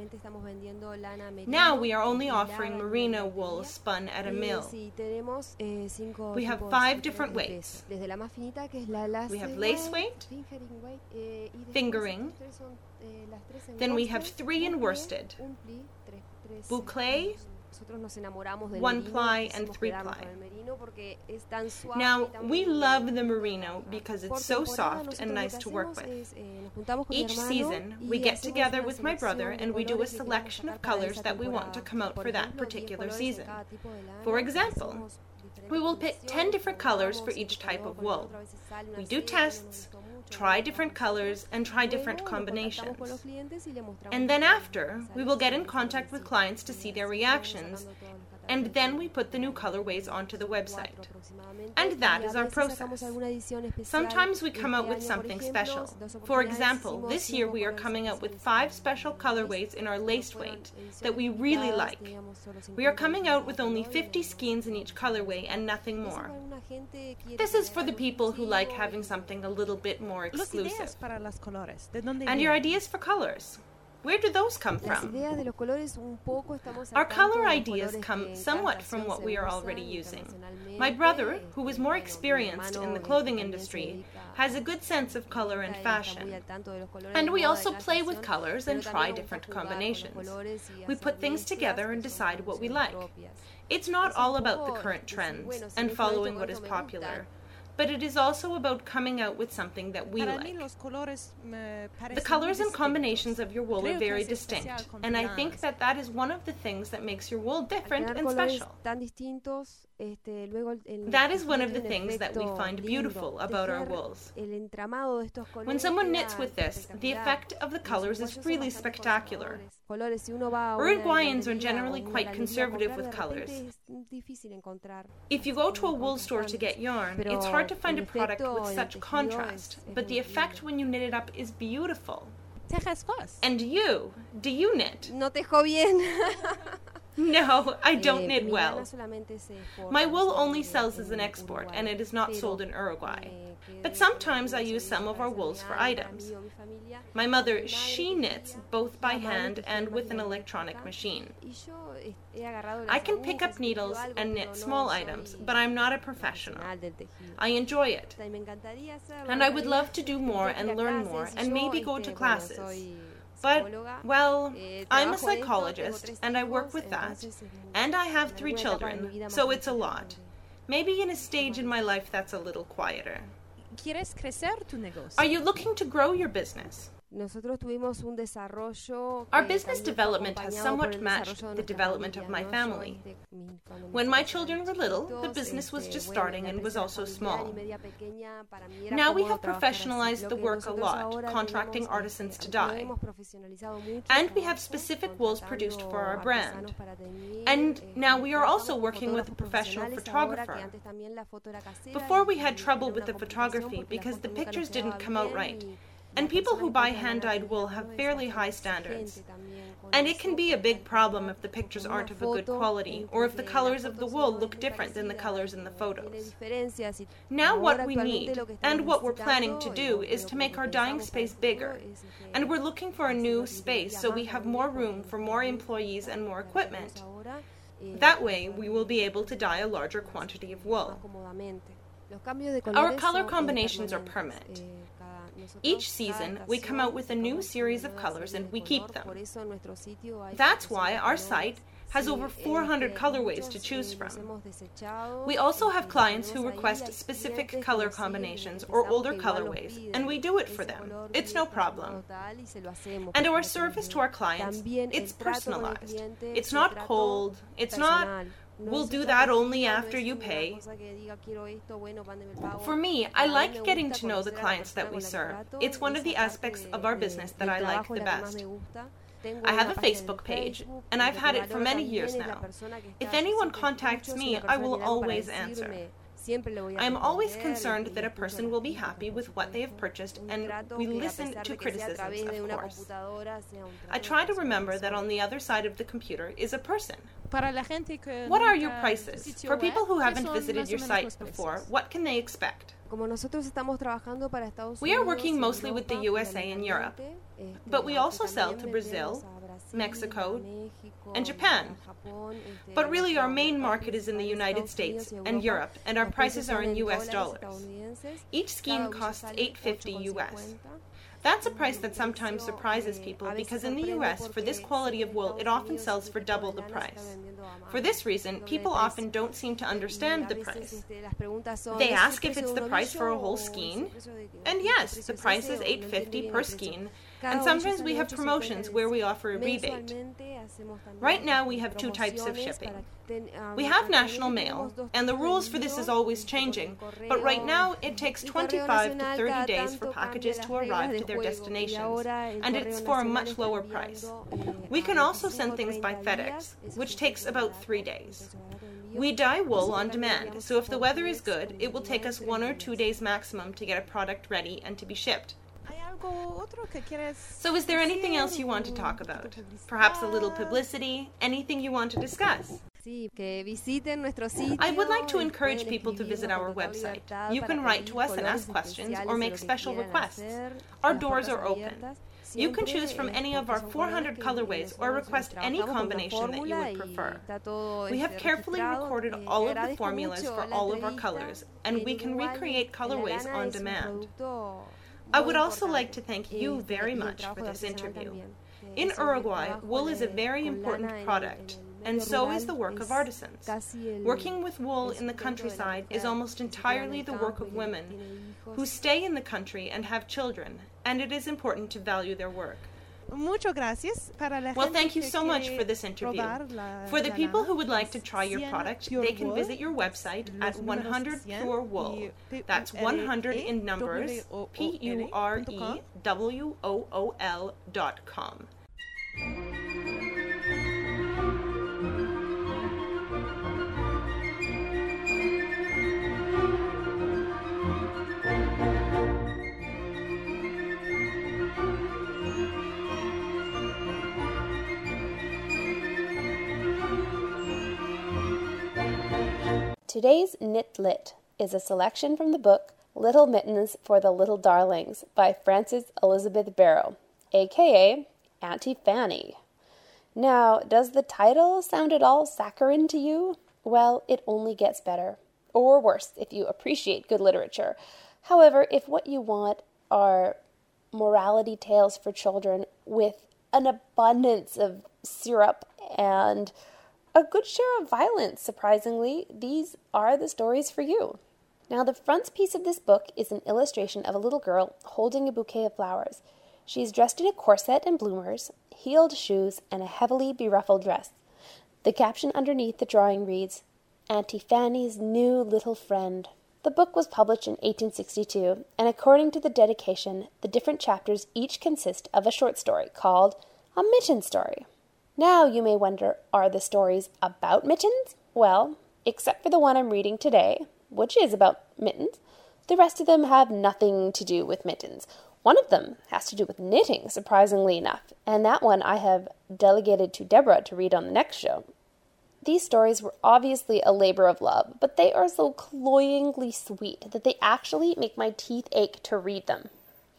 S7: Now we are only offering merino wool spun at a mill. We have 5 different weights. We have lace weight, fingering, then we have 3 in worsted, boucle, 1-ply, and 3-ply. Now, we love the merino because it's so soft and nice to work with. Each season, we get together with my brother and we do a selection of colors that we want to come out for that particular season. For example, we will pick 10 different colors for each type of wool. We do tests, try different colors, and try different combinations. And then after, we will get in contact with clients to see their reactions, and then we put the new colorways onto the website. And that is our process. Sometimes we come out with something special. For example, this year we are coming out with 5 special colorways in our laced weight that we really like. We are coming out with only 50 skeins in each colorway and nothing more. This is for the people who like having something a little bit more exclusive. And your ideas for colors? Where do those come from? Our color ideas come somewhat from what we are already using. My brother, who is more experienced in the clothing industry, has a good sense of color and fashion. And we also play with colors and try different combinations. We put things together and decide what we like. It's not all about the current trends and following what is popular, but it is also about coming out with something that we like. The colors and combinations of your wool are very distinct, and I think that that is one of the things that makes your wool different and special. That is one of the things that we find beautiful about our wools. When someone knits with this, the effect of the colors is really spectacular. Uruguayans are generally quite conservative with colors. If you go to a wool store to get yarn, it's hard to find a product with such contrast, but the effect when you knit it up is beautiful. And you, do you knit? No, I don't knit well. My wool only sells as an export, and it is not sold in Uruguay. But sometimes I use some of our wools for items. My mother, she knits both by hand and with an electronic machine. I can pick up needles and knit small items, but I'm not a professional. I enjoy it. And I would love to do more and learn more and maybe go to classes. But, well, I'm a psychologist, and I work with that, and I have 3 children, so it's a lot. Maybe in a stage in my life that's a little quieter. Are you looking to grow your business? Our business development has somewhat matched the development of my family. When my children were little, the business was just starting and was also small. Now we have professionalized the work a lot, contracting artisans to dye. And we have specific wools produced for our brand. And now we are also working with a professional photographer. Before we had trouble with the photography because the pictures didn't come out right. And people who buy hand-dyed wool have fairly high standards. And it can be a big problem if the pictures aren't of a good quality, or if the colors of the wool look different than the colors in the photos. Now what we need, and what we're planning to do, is to make our dyeing space bigger. And we're looking for a new space so we have more room for more employees and more equipment. That way, we will be able to dye a larger quantity of wool. Our color combinations are permanent. Each season, we come out with a new series of colors and we keep them. That's why our site has over 400 colorways to choose from. We also have clients who request specific color combinations or older colorways, and we do it for them. It's no problem. And our service to our clients, it's personalized. It's not cold. It's not, we'll do that only after you pay. For me, I like getting to know the clients that we serve. It's one of the aspects of our business that I like the best. I have a Facebook page, and I've had it for many years now. If anyone contacts me, I will always answer.
S8: I
S7: am always concerned that a person will be happy with what they have purchased, and we listen to criticisms, of course. I try to remember that on the other side of the computer is a person. What are your prices? For people who haven't visited your site before, what can they expect? We are working mostly with the USA and Europe, but we also sell to Brazil, Mexico, and Japan. But really our main market is in the United States and Europe, and our prices are in US dollars. Each skein costs $8.50 US. That's a price that sometimes surprises people because in the US, for this quality of wool, it often sells for double the price. For this reason, people often don't seem to understand the price. They ask if it's the price for a whole skein, and yes, the price is $8.50 per skein, and sometimes we have promotions where we offer a rebate. Right now we have two types of shipping. We have national mail, and the rules for this is always changing, but right now it takes 25 to 30 days for packages to arrive to their destinations, and it's for a much lower price. We can also send things by FedEx, which takes about 3 days. We dye wool on demand, so if the weather is good, it will take us 1 or 2 days maximum to get a product ready and to be shipped. So is there anything else you want to talk about? Perhaps a little publicity? Anything you want to discuss? I would like to encourage people to visit our website. You can write to us and ask questions or make special requests. Our doors are open. You can choose from any of our 400 colorways or request any combination that you would prefer. We have carefully recorded all of the formulas for all of our colors, and we can recreate colorways on demand. I would also like to thank you very much for this interview. In Uruguay, wool is a very important product, and so is the work of artisans. Working with wool in the countryside is almost entirely the work of women who stay in the country and have children, and it is important to value their work. Well, thank you so much for this interview. For the people who would like to try your product, they can visit your website at 100 Pure Wool. That's 100 in numbers, PUREWOOL.com.
S2: Today's Knit Lit is a selection from the book Little Mittens for the Little Darlings by Frances Elizabeth Barrow, aka Auntie Fanny. Now, does the title sound at all saccharine to you? Well, it only gets better, or worse if you appreciate good literature. However, if what you want are morality tales for children with an abundance of syrup and a good share of violence, surprisingly, these are the stories for you. Now, the frontispiece of this book is an illustration of a little girl holding a bouquet of flowers. She is dressed in a corset and bloomers, heeled shoes, and a heavily beruffled dress. The caption underneath the drawing reads, Auntie Fanny's New Little Friend. The book was published in 1862, and according to the dedication, the different chapters each consist of a short story called A Mitten Story. Now, you may wonder, are the stories about mittens? Well, except for the one I'm reading today, which is about mittens, the rest of them have nothing to do with mittens. One of them has to do with knitting, surprisingly enough, and that one I have delegated to Deborah to read on the next show. These stories were obviously a labor of love, but they are so cloyingly sweet that they actually make my teeth ache to read them.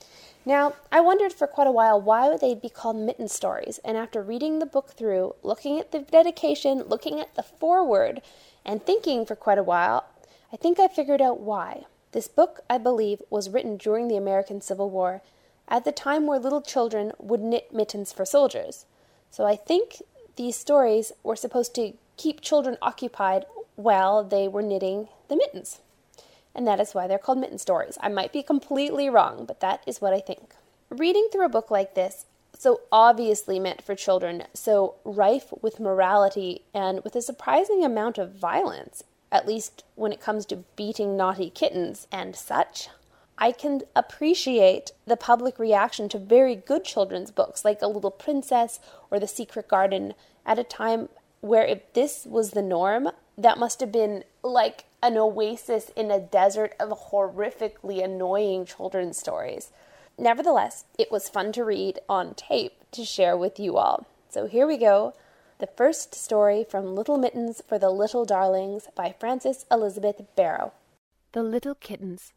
S2: Now, I wondered for quite a while why would they be called mitten stories, and after reading the book through, looking at the dedication, looking at the foreword, and thinking for quite a while, I think I figured out why. This book, I believe, was written during the American Civil War, at the time where little children would knit mittens for soldiers. So I think these stories were supposed to keep children occupied while they were knitting the mittens. And that is why they're called mitten stories. I might be completely wrong, but that is what I think. Reading through a book like this, so obviously meant for children, so rife with morality and with a surprising amount of violence, at least when it comes to beating naughty kittens and such, I can appreciate the public reaction to very good children's books like A Little Princess or The Secret Garden at a time where if this was the norm, That must have been like an oasis in a desert of horrifically annoying children's stories. Nevertheless, it was fun to read on tape to share with you all. So here we go. The first story from Little Mittens for the Little Darlings by Frances Elizabeth Barrow. The Little Kittens.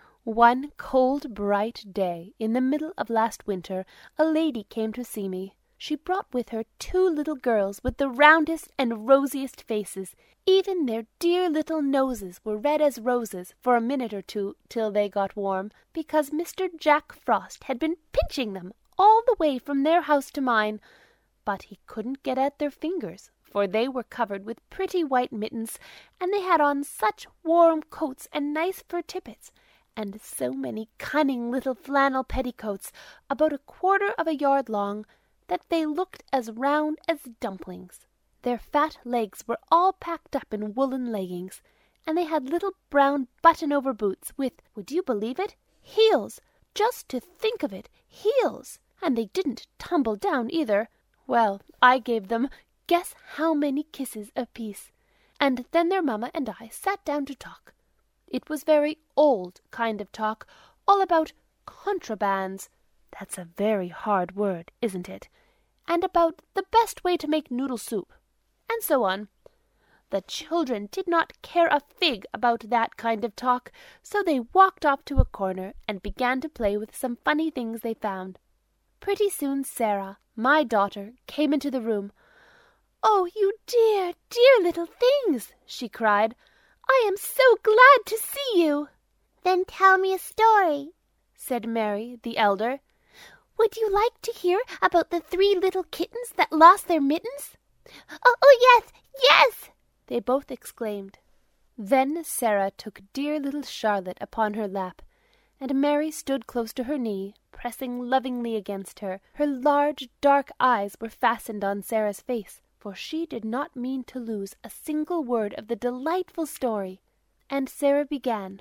S2: One cold, bright day, in the middle of last winter, a lady came to see me. She brought with her 2 little girls with the roundest and rosiest faces. Even their dear little noses were red as roses for a minute or two till they got warm, because Mr. Jack Frost had been pinching them all the way from their house to mine. But he couldn't get at their fingers, for they were covered with pretty white mittens, and they had on such warm coats and nice fur tippets, and so many cunning little flannel petticoats, about 1/4 of a yard long, that they looked as round as dumplings. Their fat legs were all packed up in woolen leggings, and they had little brown button-over boots with, would you believe it, heels! Just to think of it, heels! And they didn't tumble down either. Well, I gave them, guess how many kisses apiece. And then their mamma and I sat down to talk. It was very old kind of talk, all about contrabands. That's a very hard word, isn't it? And about the best way to make noodle soup, and so on. The children did not care a fig about that kind of talk, so they walked off to a corner and began to play with some funny things they found. Pretty soon Sarah, my daughter, came into the room. "Oh, you dear, dear little things!" she cried. "I am so glad to see you!"
S6: "Then tell me a story,"
S2: said Mary, the elder. "Would you like to hear about the 3 little kittens that lost their mittens?"
S6: Oh, yes, yes!"
S2: they both exclaimed. Then Sarah took dear little Charlotte upon her lap, and Mary stood close to her knee, pressing lovingly against her. Her large, dark eyes were fastened on Sarah's face, for she did not mean to lose a single word of the delightful story. And Sarah began.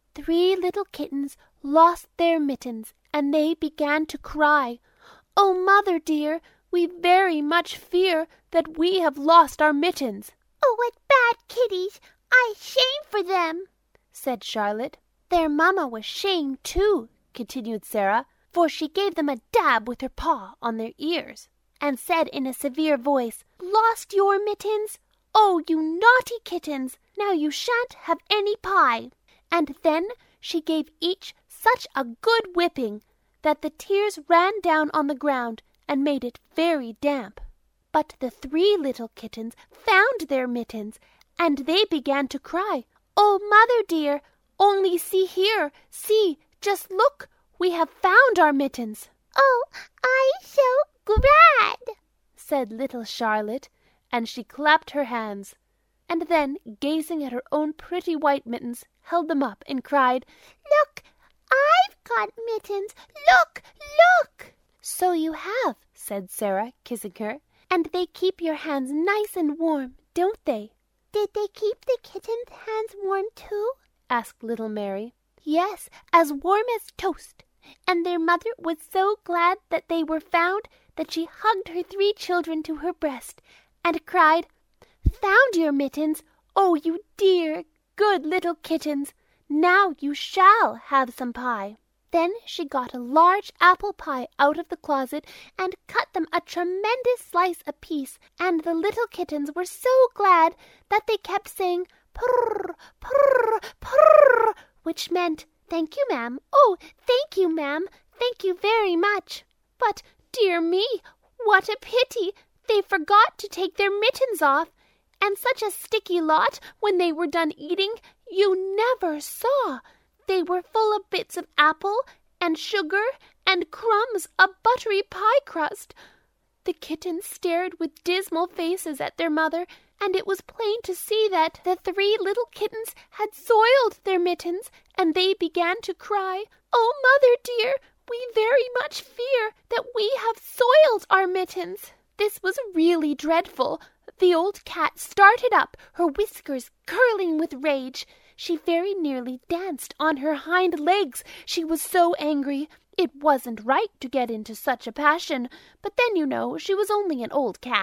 S2: 3 little kittens lost their mittens, and they began to cry. "Oh, mother dear, we very much fear that we have lost our mittens."
S6: "Oh, what bad kitties! I shame for them,"
S2: said Charlotte. Their mamma was shamed too, continued Sarah, for she gave them a dab with her paw on their ears, and said in a severe voice, "Lost your mittens? Oh, you naughty kittens! Now you shan't have any pie." And then she gave each such a good whipping that the tears ran down on the ground and made it very damp. But the 3 little kittens found their mittens, and they began to cry, "Oh, mother dear, only see here, see, just look, we have found our mittens."
S6: "Oh, I'm so glad,"
S2: said little Charlotte, and she clapped her hands, and then, gazing at her own pretty white mittens, held them up and cried,
S6: "Look, I've got mittens, look, look."
S2: "So you have," said Sarah, kissing her, "and they keep your hands nice and warm, don't they?"
S6: "Did they keep the kittens' hands warm too?"
S2: asked little Mary. "Yes, as warm as toast. And their mother was so glad that they were found that she hugged her 3 children to her breast and cried, 'Found your mittens? Oh, you dear, good little kittens! Now you shall have some pie.' Then she got a large apple pie out of the closet and cut them a tremendous slice apiece, and the little kittens were so glad that they kept saying, 'Purr, purr, purr,' which meant, 'Thank you, ma'am. Oh, thank you, ma'am. Thank you very much.' But, dear me, what a pity! They forgot to take their mittens off, and such a sticky lot when they were done eating you never saw. They were full of bits of apple and sugar and crumbs of buttery pie crust. The kittens stared with dismal faces at their mother, and it was plain to see that the 3 little kittens had soiled their mittens, and they began to cry, 'Oh, mother dear, we very much fear that we have soiled our mittens.' This was really dreadful. The old cat started up, her whiskers curling with rage. She very nearly danced on her hind legs, she was so angry. It wasn't right to get into such a passion, but then, you know, she was only an old cat.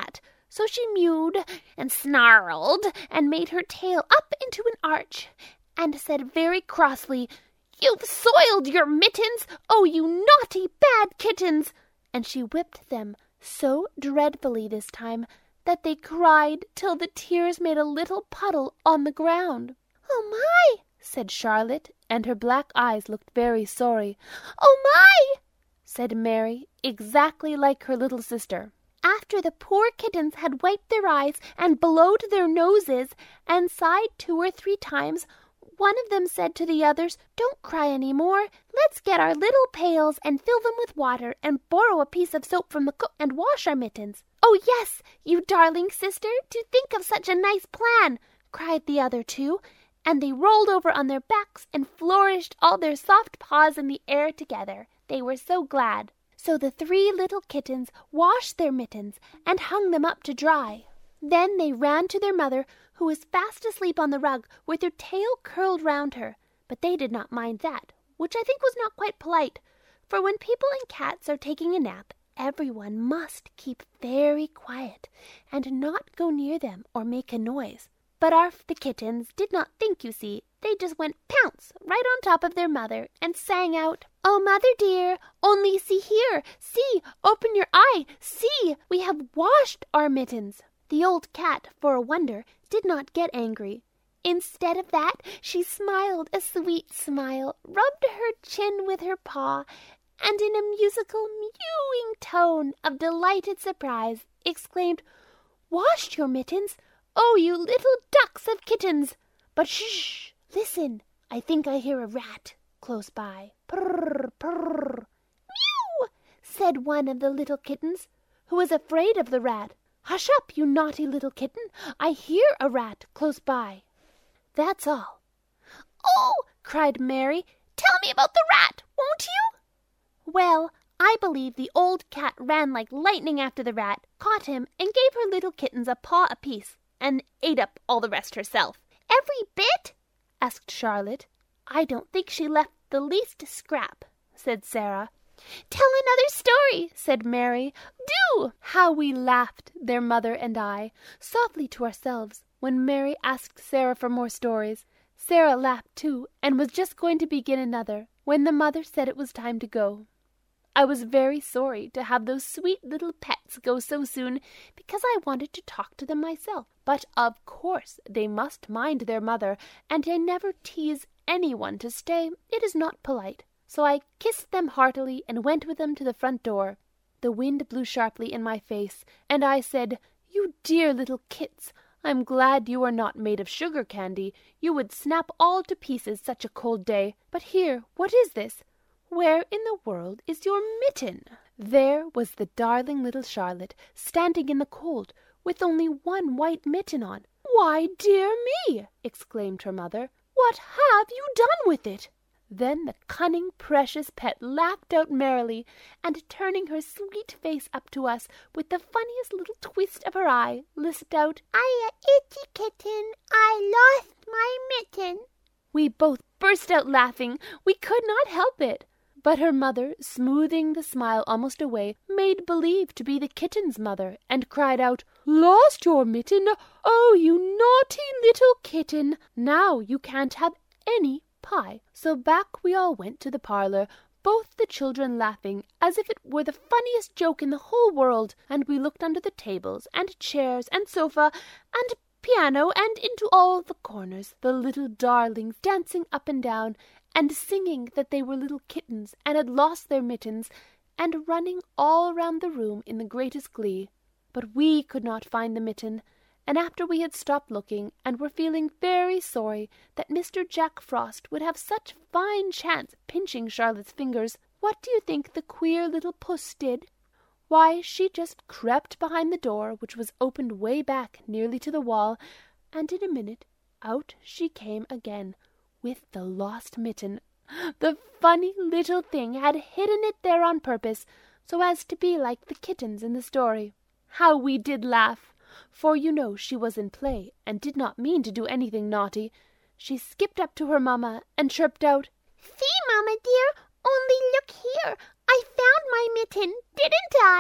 S2: So she mewed and snarled and made her tail up into an arch and said very crossly, "You've soiled your mittens! Oh, you naughty, bad kittens!" And she whipped them so dreadfully this time that they cried till the tears made a little puddle on the ground. "Oh, my!" said Charlotte, and her black eyes looked very sorry. "Oh, my!" said Mary, exactly like her little sister. After the poor kittens had wiped their eyes and blowed their noses and sighed 2 or 3 times, one of them said to the others, "Don't cry any more. Let's get our little pails and fill them with water and borrow a piece of soap from the cook and wash our mittens." "Oh, yes, you darling sister, to think of such a nice plan!" cried the other 2, and they rolled over on their backs and flourished all their soft paws in the air together. They were so glad. So the 3 little kittens washed their mittens and hung them up to dry. Then they ran to their mother, who was fast asleep on the rug with her tail curled round her. But they did not mind that, which I think was not quite polite, for when people and cats are taking a nap, everyone must keep very quiet and not go near them or make a noise. But the kittens did not think, you see. They just went pounce right on top of their mother and sang out, "Oh, mother dear, only see here. See, open your eye. See, we have washed our mittens." The old cat, for a wonder, did not get angry. Instead of that, she smiled a sweet smile, rubbed her chin with her paw, and in a musical mewing tone of delighted surprise, exclaimed, "Washed your mittens? Oh, you little ducks of kittens! But shh! Listen! I think I hear a rat close by." "Purr, purr." "Mew!" said one of the little kittens, who was afraid of the rat. "Hush up, you naughty little kitten! I hear a rat close by." That's all. "Oh!" cried Mary, "tell me about the rat, won't you?" Well, I believe the old cat ran like lightning after the rat, caught him, and gave her little kittens a paw apiece, and ate up all the rest herself. "Every bit?" asked Charlotte. "I don't think she left the least scrap," said Sarah. "Tell another story," said Mary. "Do!" How we laughed, their mother and I, softly to ourselves, when Mary asked Sarah for more stories. Sarah laughed too, and was just going to begin another, when the mother said it was time to go. I was very sorry to have those sweet little pets go so soon, because I wanted to talk to them myself. But of course they must mind their mother, and I never tease anyone to stay. It is not polite. So I kissed them heartily and went with them to the front door. The wind blew sharply in my face, and I said, "You dear little kits, I'm glad you are not made of sugar candy. You would snap all to pieces such a cold day. But here, what is this? Where in the world is your mitten?" There was the darling little Charlotte, standing in the cold, with only one white mitten on. "Why, dear me!" exclaimed her mother. "What have you done with it?" Then the cunning, precious pet laughed out merrily, and turning her sweet face up to us with the funniest little twist of her eye, lisped out, "I itchy kitten, I lost my mitten." We both burst out laughing. We could not help it. But her mother, smoothing the smile almost away, made believe to be the kitten's mother, and cried out, "Lost your mitten? Oh, you naughty little kitten! Now you can't have any pie." So back we all went to the parlor, both the children laughing as if it were the funniest joke in the whole world, and we looked under the tables and chairs and sofa and piano and into all the corners, the little darlings dancing up and down and singing that they were little kittens and had lost their mittens, and running all round the room in the greatest glee. But we could not find the mitten, and after we had stopped looking and were feeling very sorry that Mr. Jack Frost would have such fine chance pinching Charlotte's fingers, what do you think the queer little puss did? Why, she just crept behind the door, which was opened way back nearly to the wall, and in a minute out she came again, with the lost mitten. The funny little thing had hidden it there on purpose, so as to be like the kittens in the story. How we did laugh! For you know she was in play, and did not mean to do anything naughty. She skipped up to her mamma, and chirped out, "See, mamma dear, only look here! I found my mitten, didn't I?"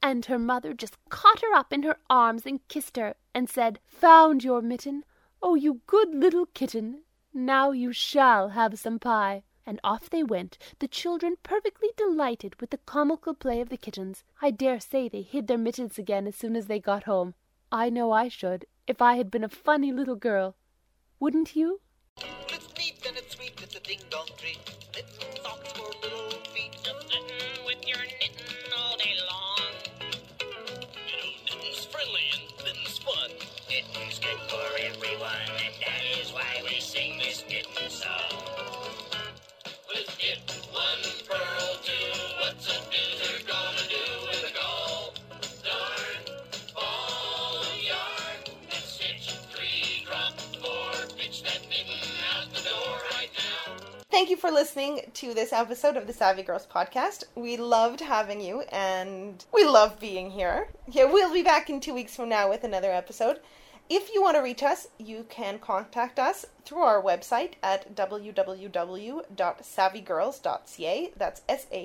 S2: and her mother just caught her up in her arms and kissed her, and said, "Found your mitten? Oh, you good little kitten! Now you shall have some pie." And off they went, the children perfectly delighted with the comical play of the kittens. I dare say they hid their mittens again as soon as they got home. I know I should, if I had been a funny little girl. Wouldn't you?
S8: It's neat and it's sweet, it's a ding-dong treat. Knitting socks for little feet. Just knitting with your knitting all day long. You know, knitting's friendly and knitting's fun. Knitting's good for everyone, and that is why we sing this knitting song. With knit one, purl two, what's a doozer gonna do with a gall? Darn ball of yarn, and stitch 3, drop 4, pitch that knitting out the door right now.
S7: Thank you for listening to this episode of the Savvy Girls podcast. We loved having you, and we love being here. Yeah, we'll be back in 2 weeks from now with another episode. If you want to reach us, you can contact us through our website at www.savvygirls.ca. That's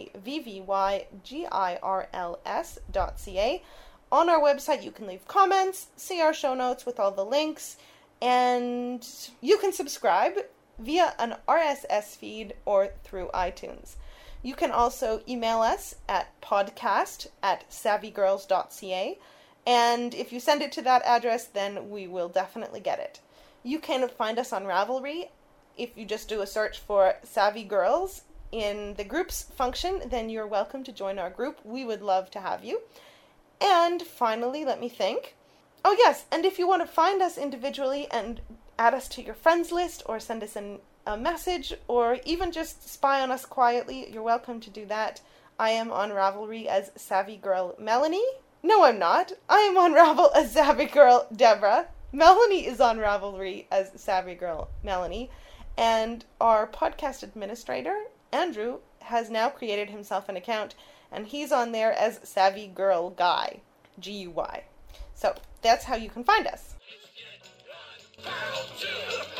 S7: SAVVYGIRLS.ca. On our website, you can leave comments, see our show notes with all the links, and you can subscribe via an RSS feed or through iTunes. You can also email us at podcast@savvygirls.ca. And if you send it to that address, then we will definitely get it. You can find us on Ravelry. If you just do a search for Savvy Girls in the groups function, then you're welcome to join our group. We would love to have you. And finally, let me think. Oh yes, and if you want to find us individually and add us to your friends list or send us a message or even just spy on us quietly, you're welcome to do that. I am on Ravelry as Savvy Girl Melanie. No, I'm not. I am on Ravel as Savvy Girl Deborah. Melanie is on Ravelry as Savvy Girl Melanie. And our podcast administrator, Andrew, has now created himself an account, and he's on there as Savvy Girl Guy. G-U-Y. So, that's how you can find us.
S8: Purl two.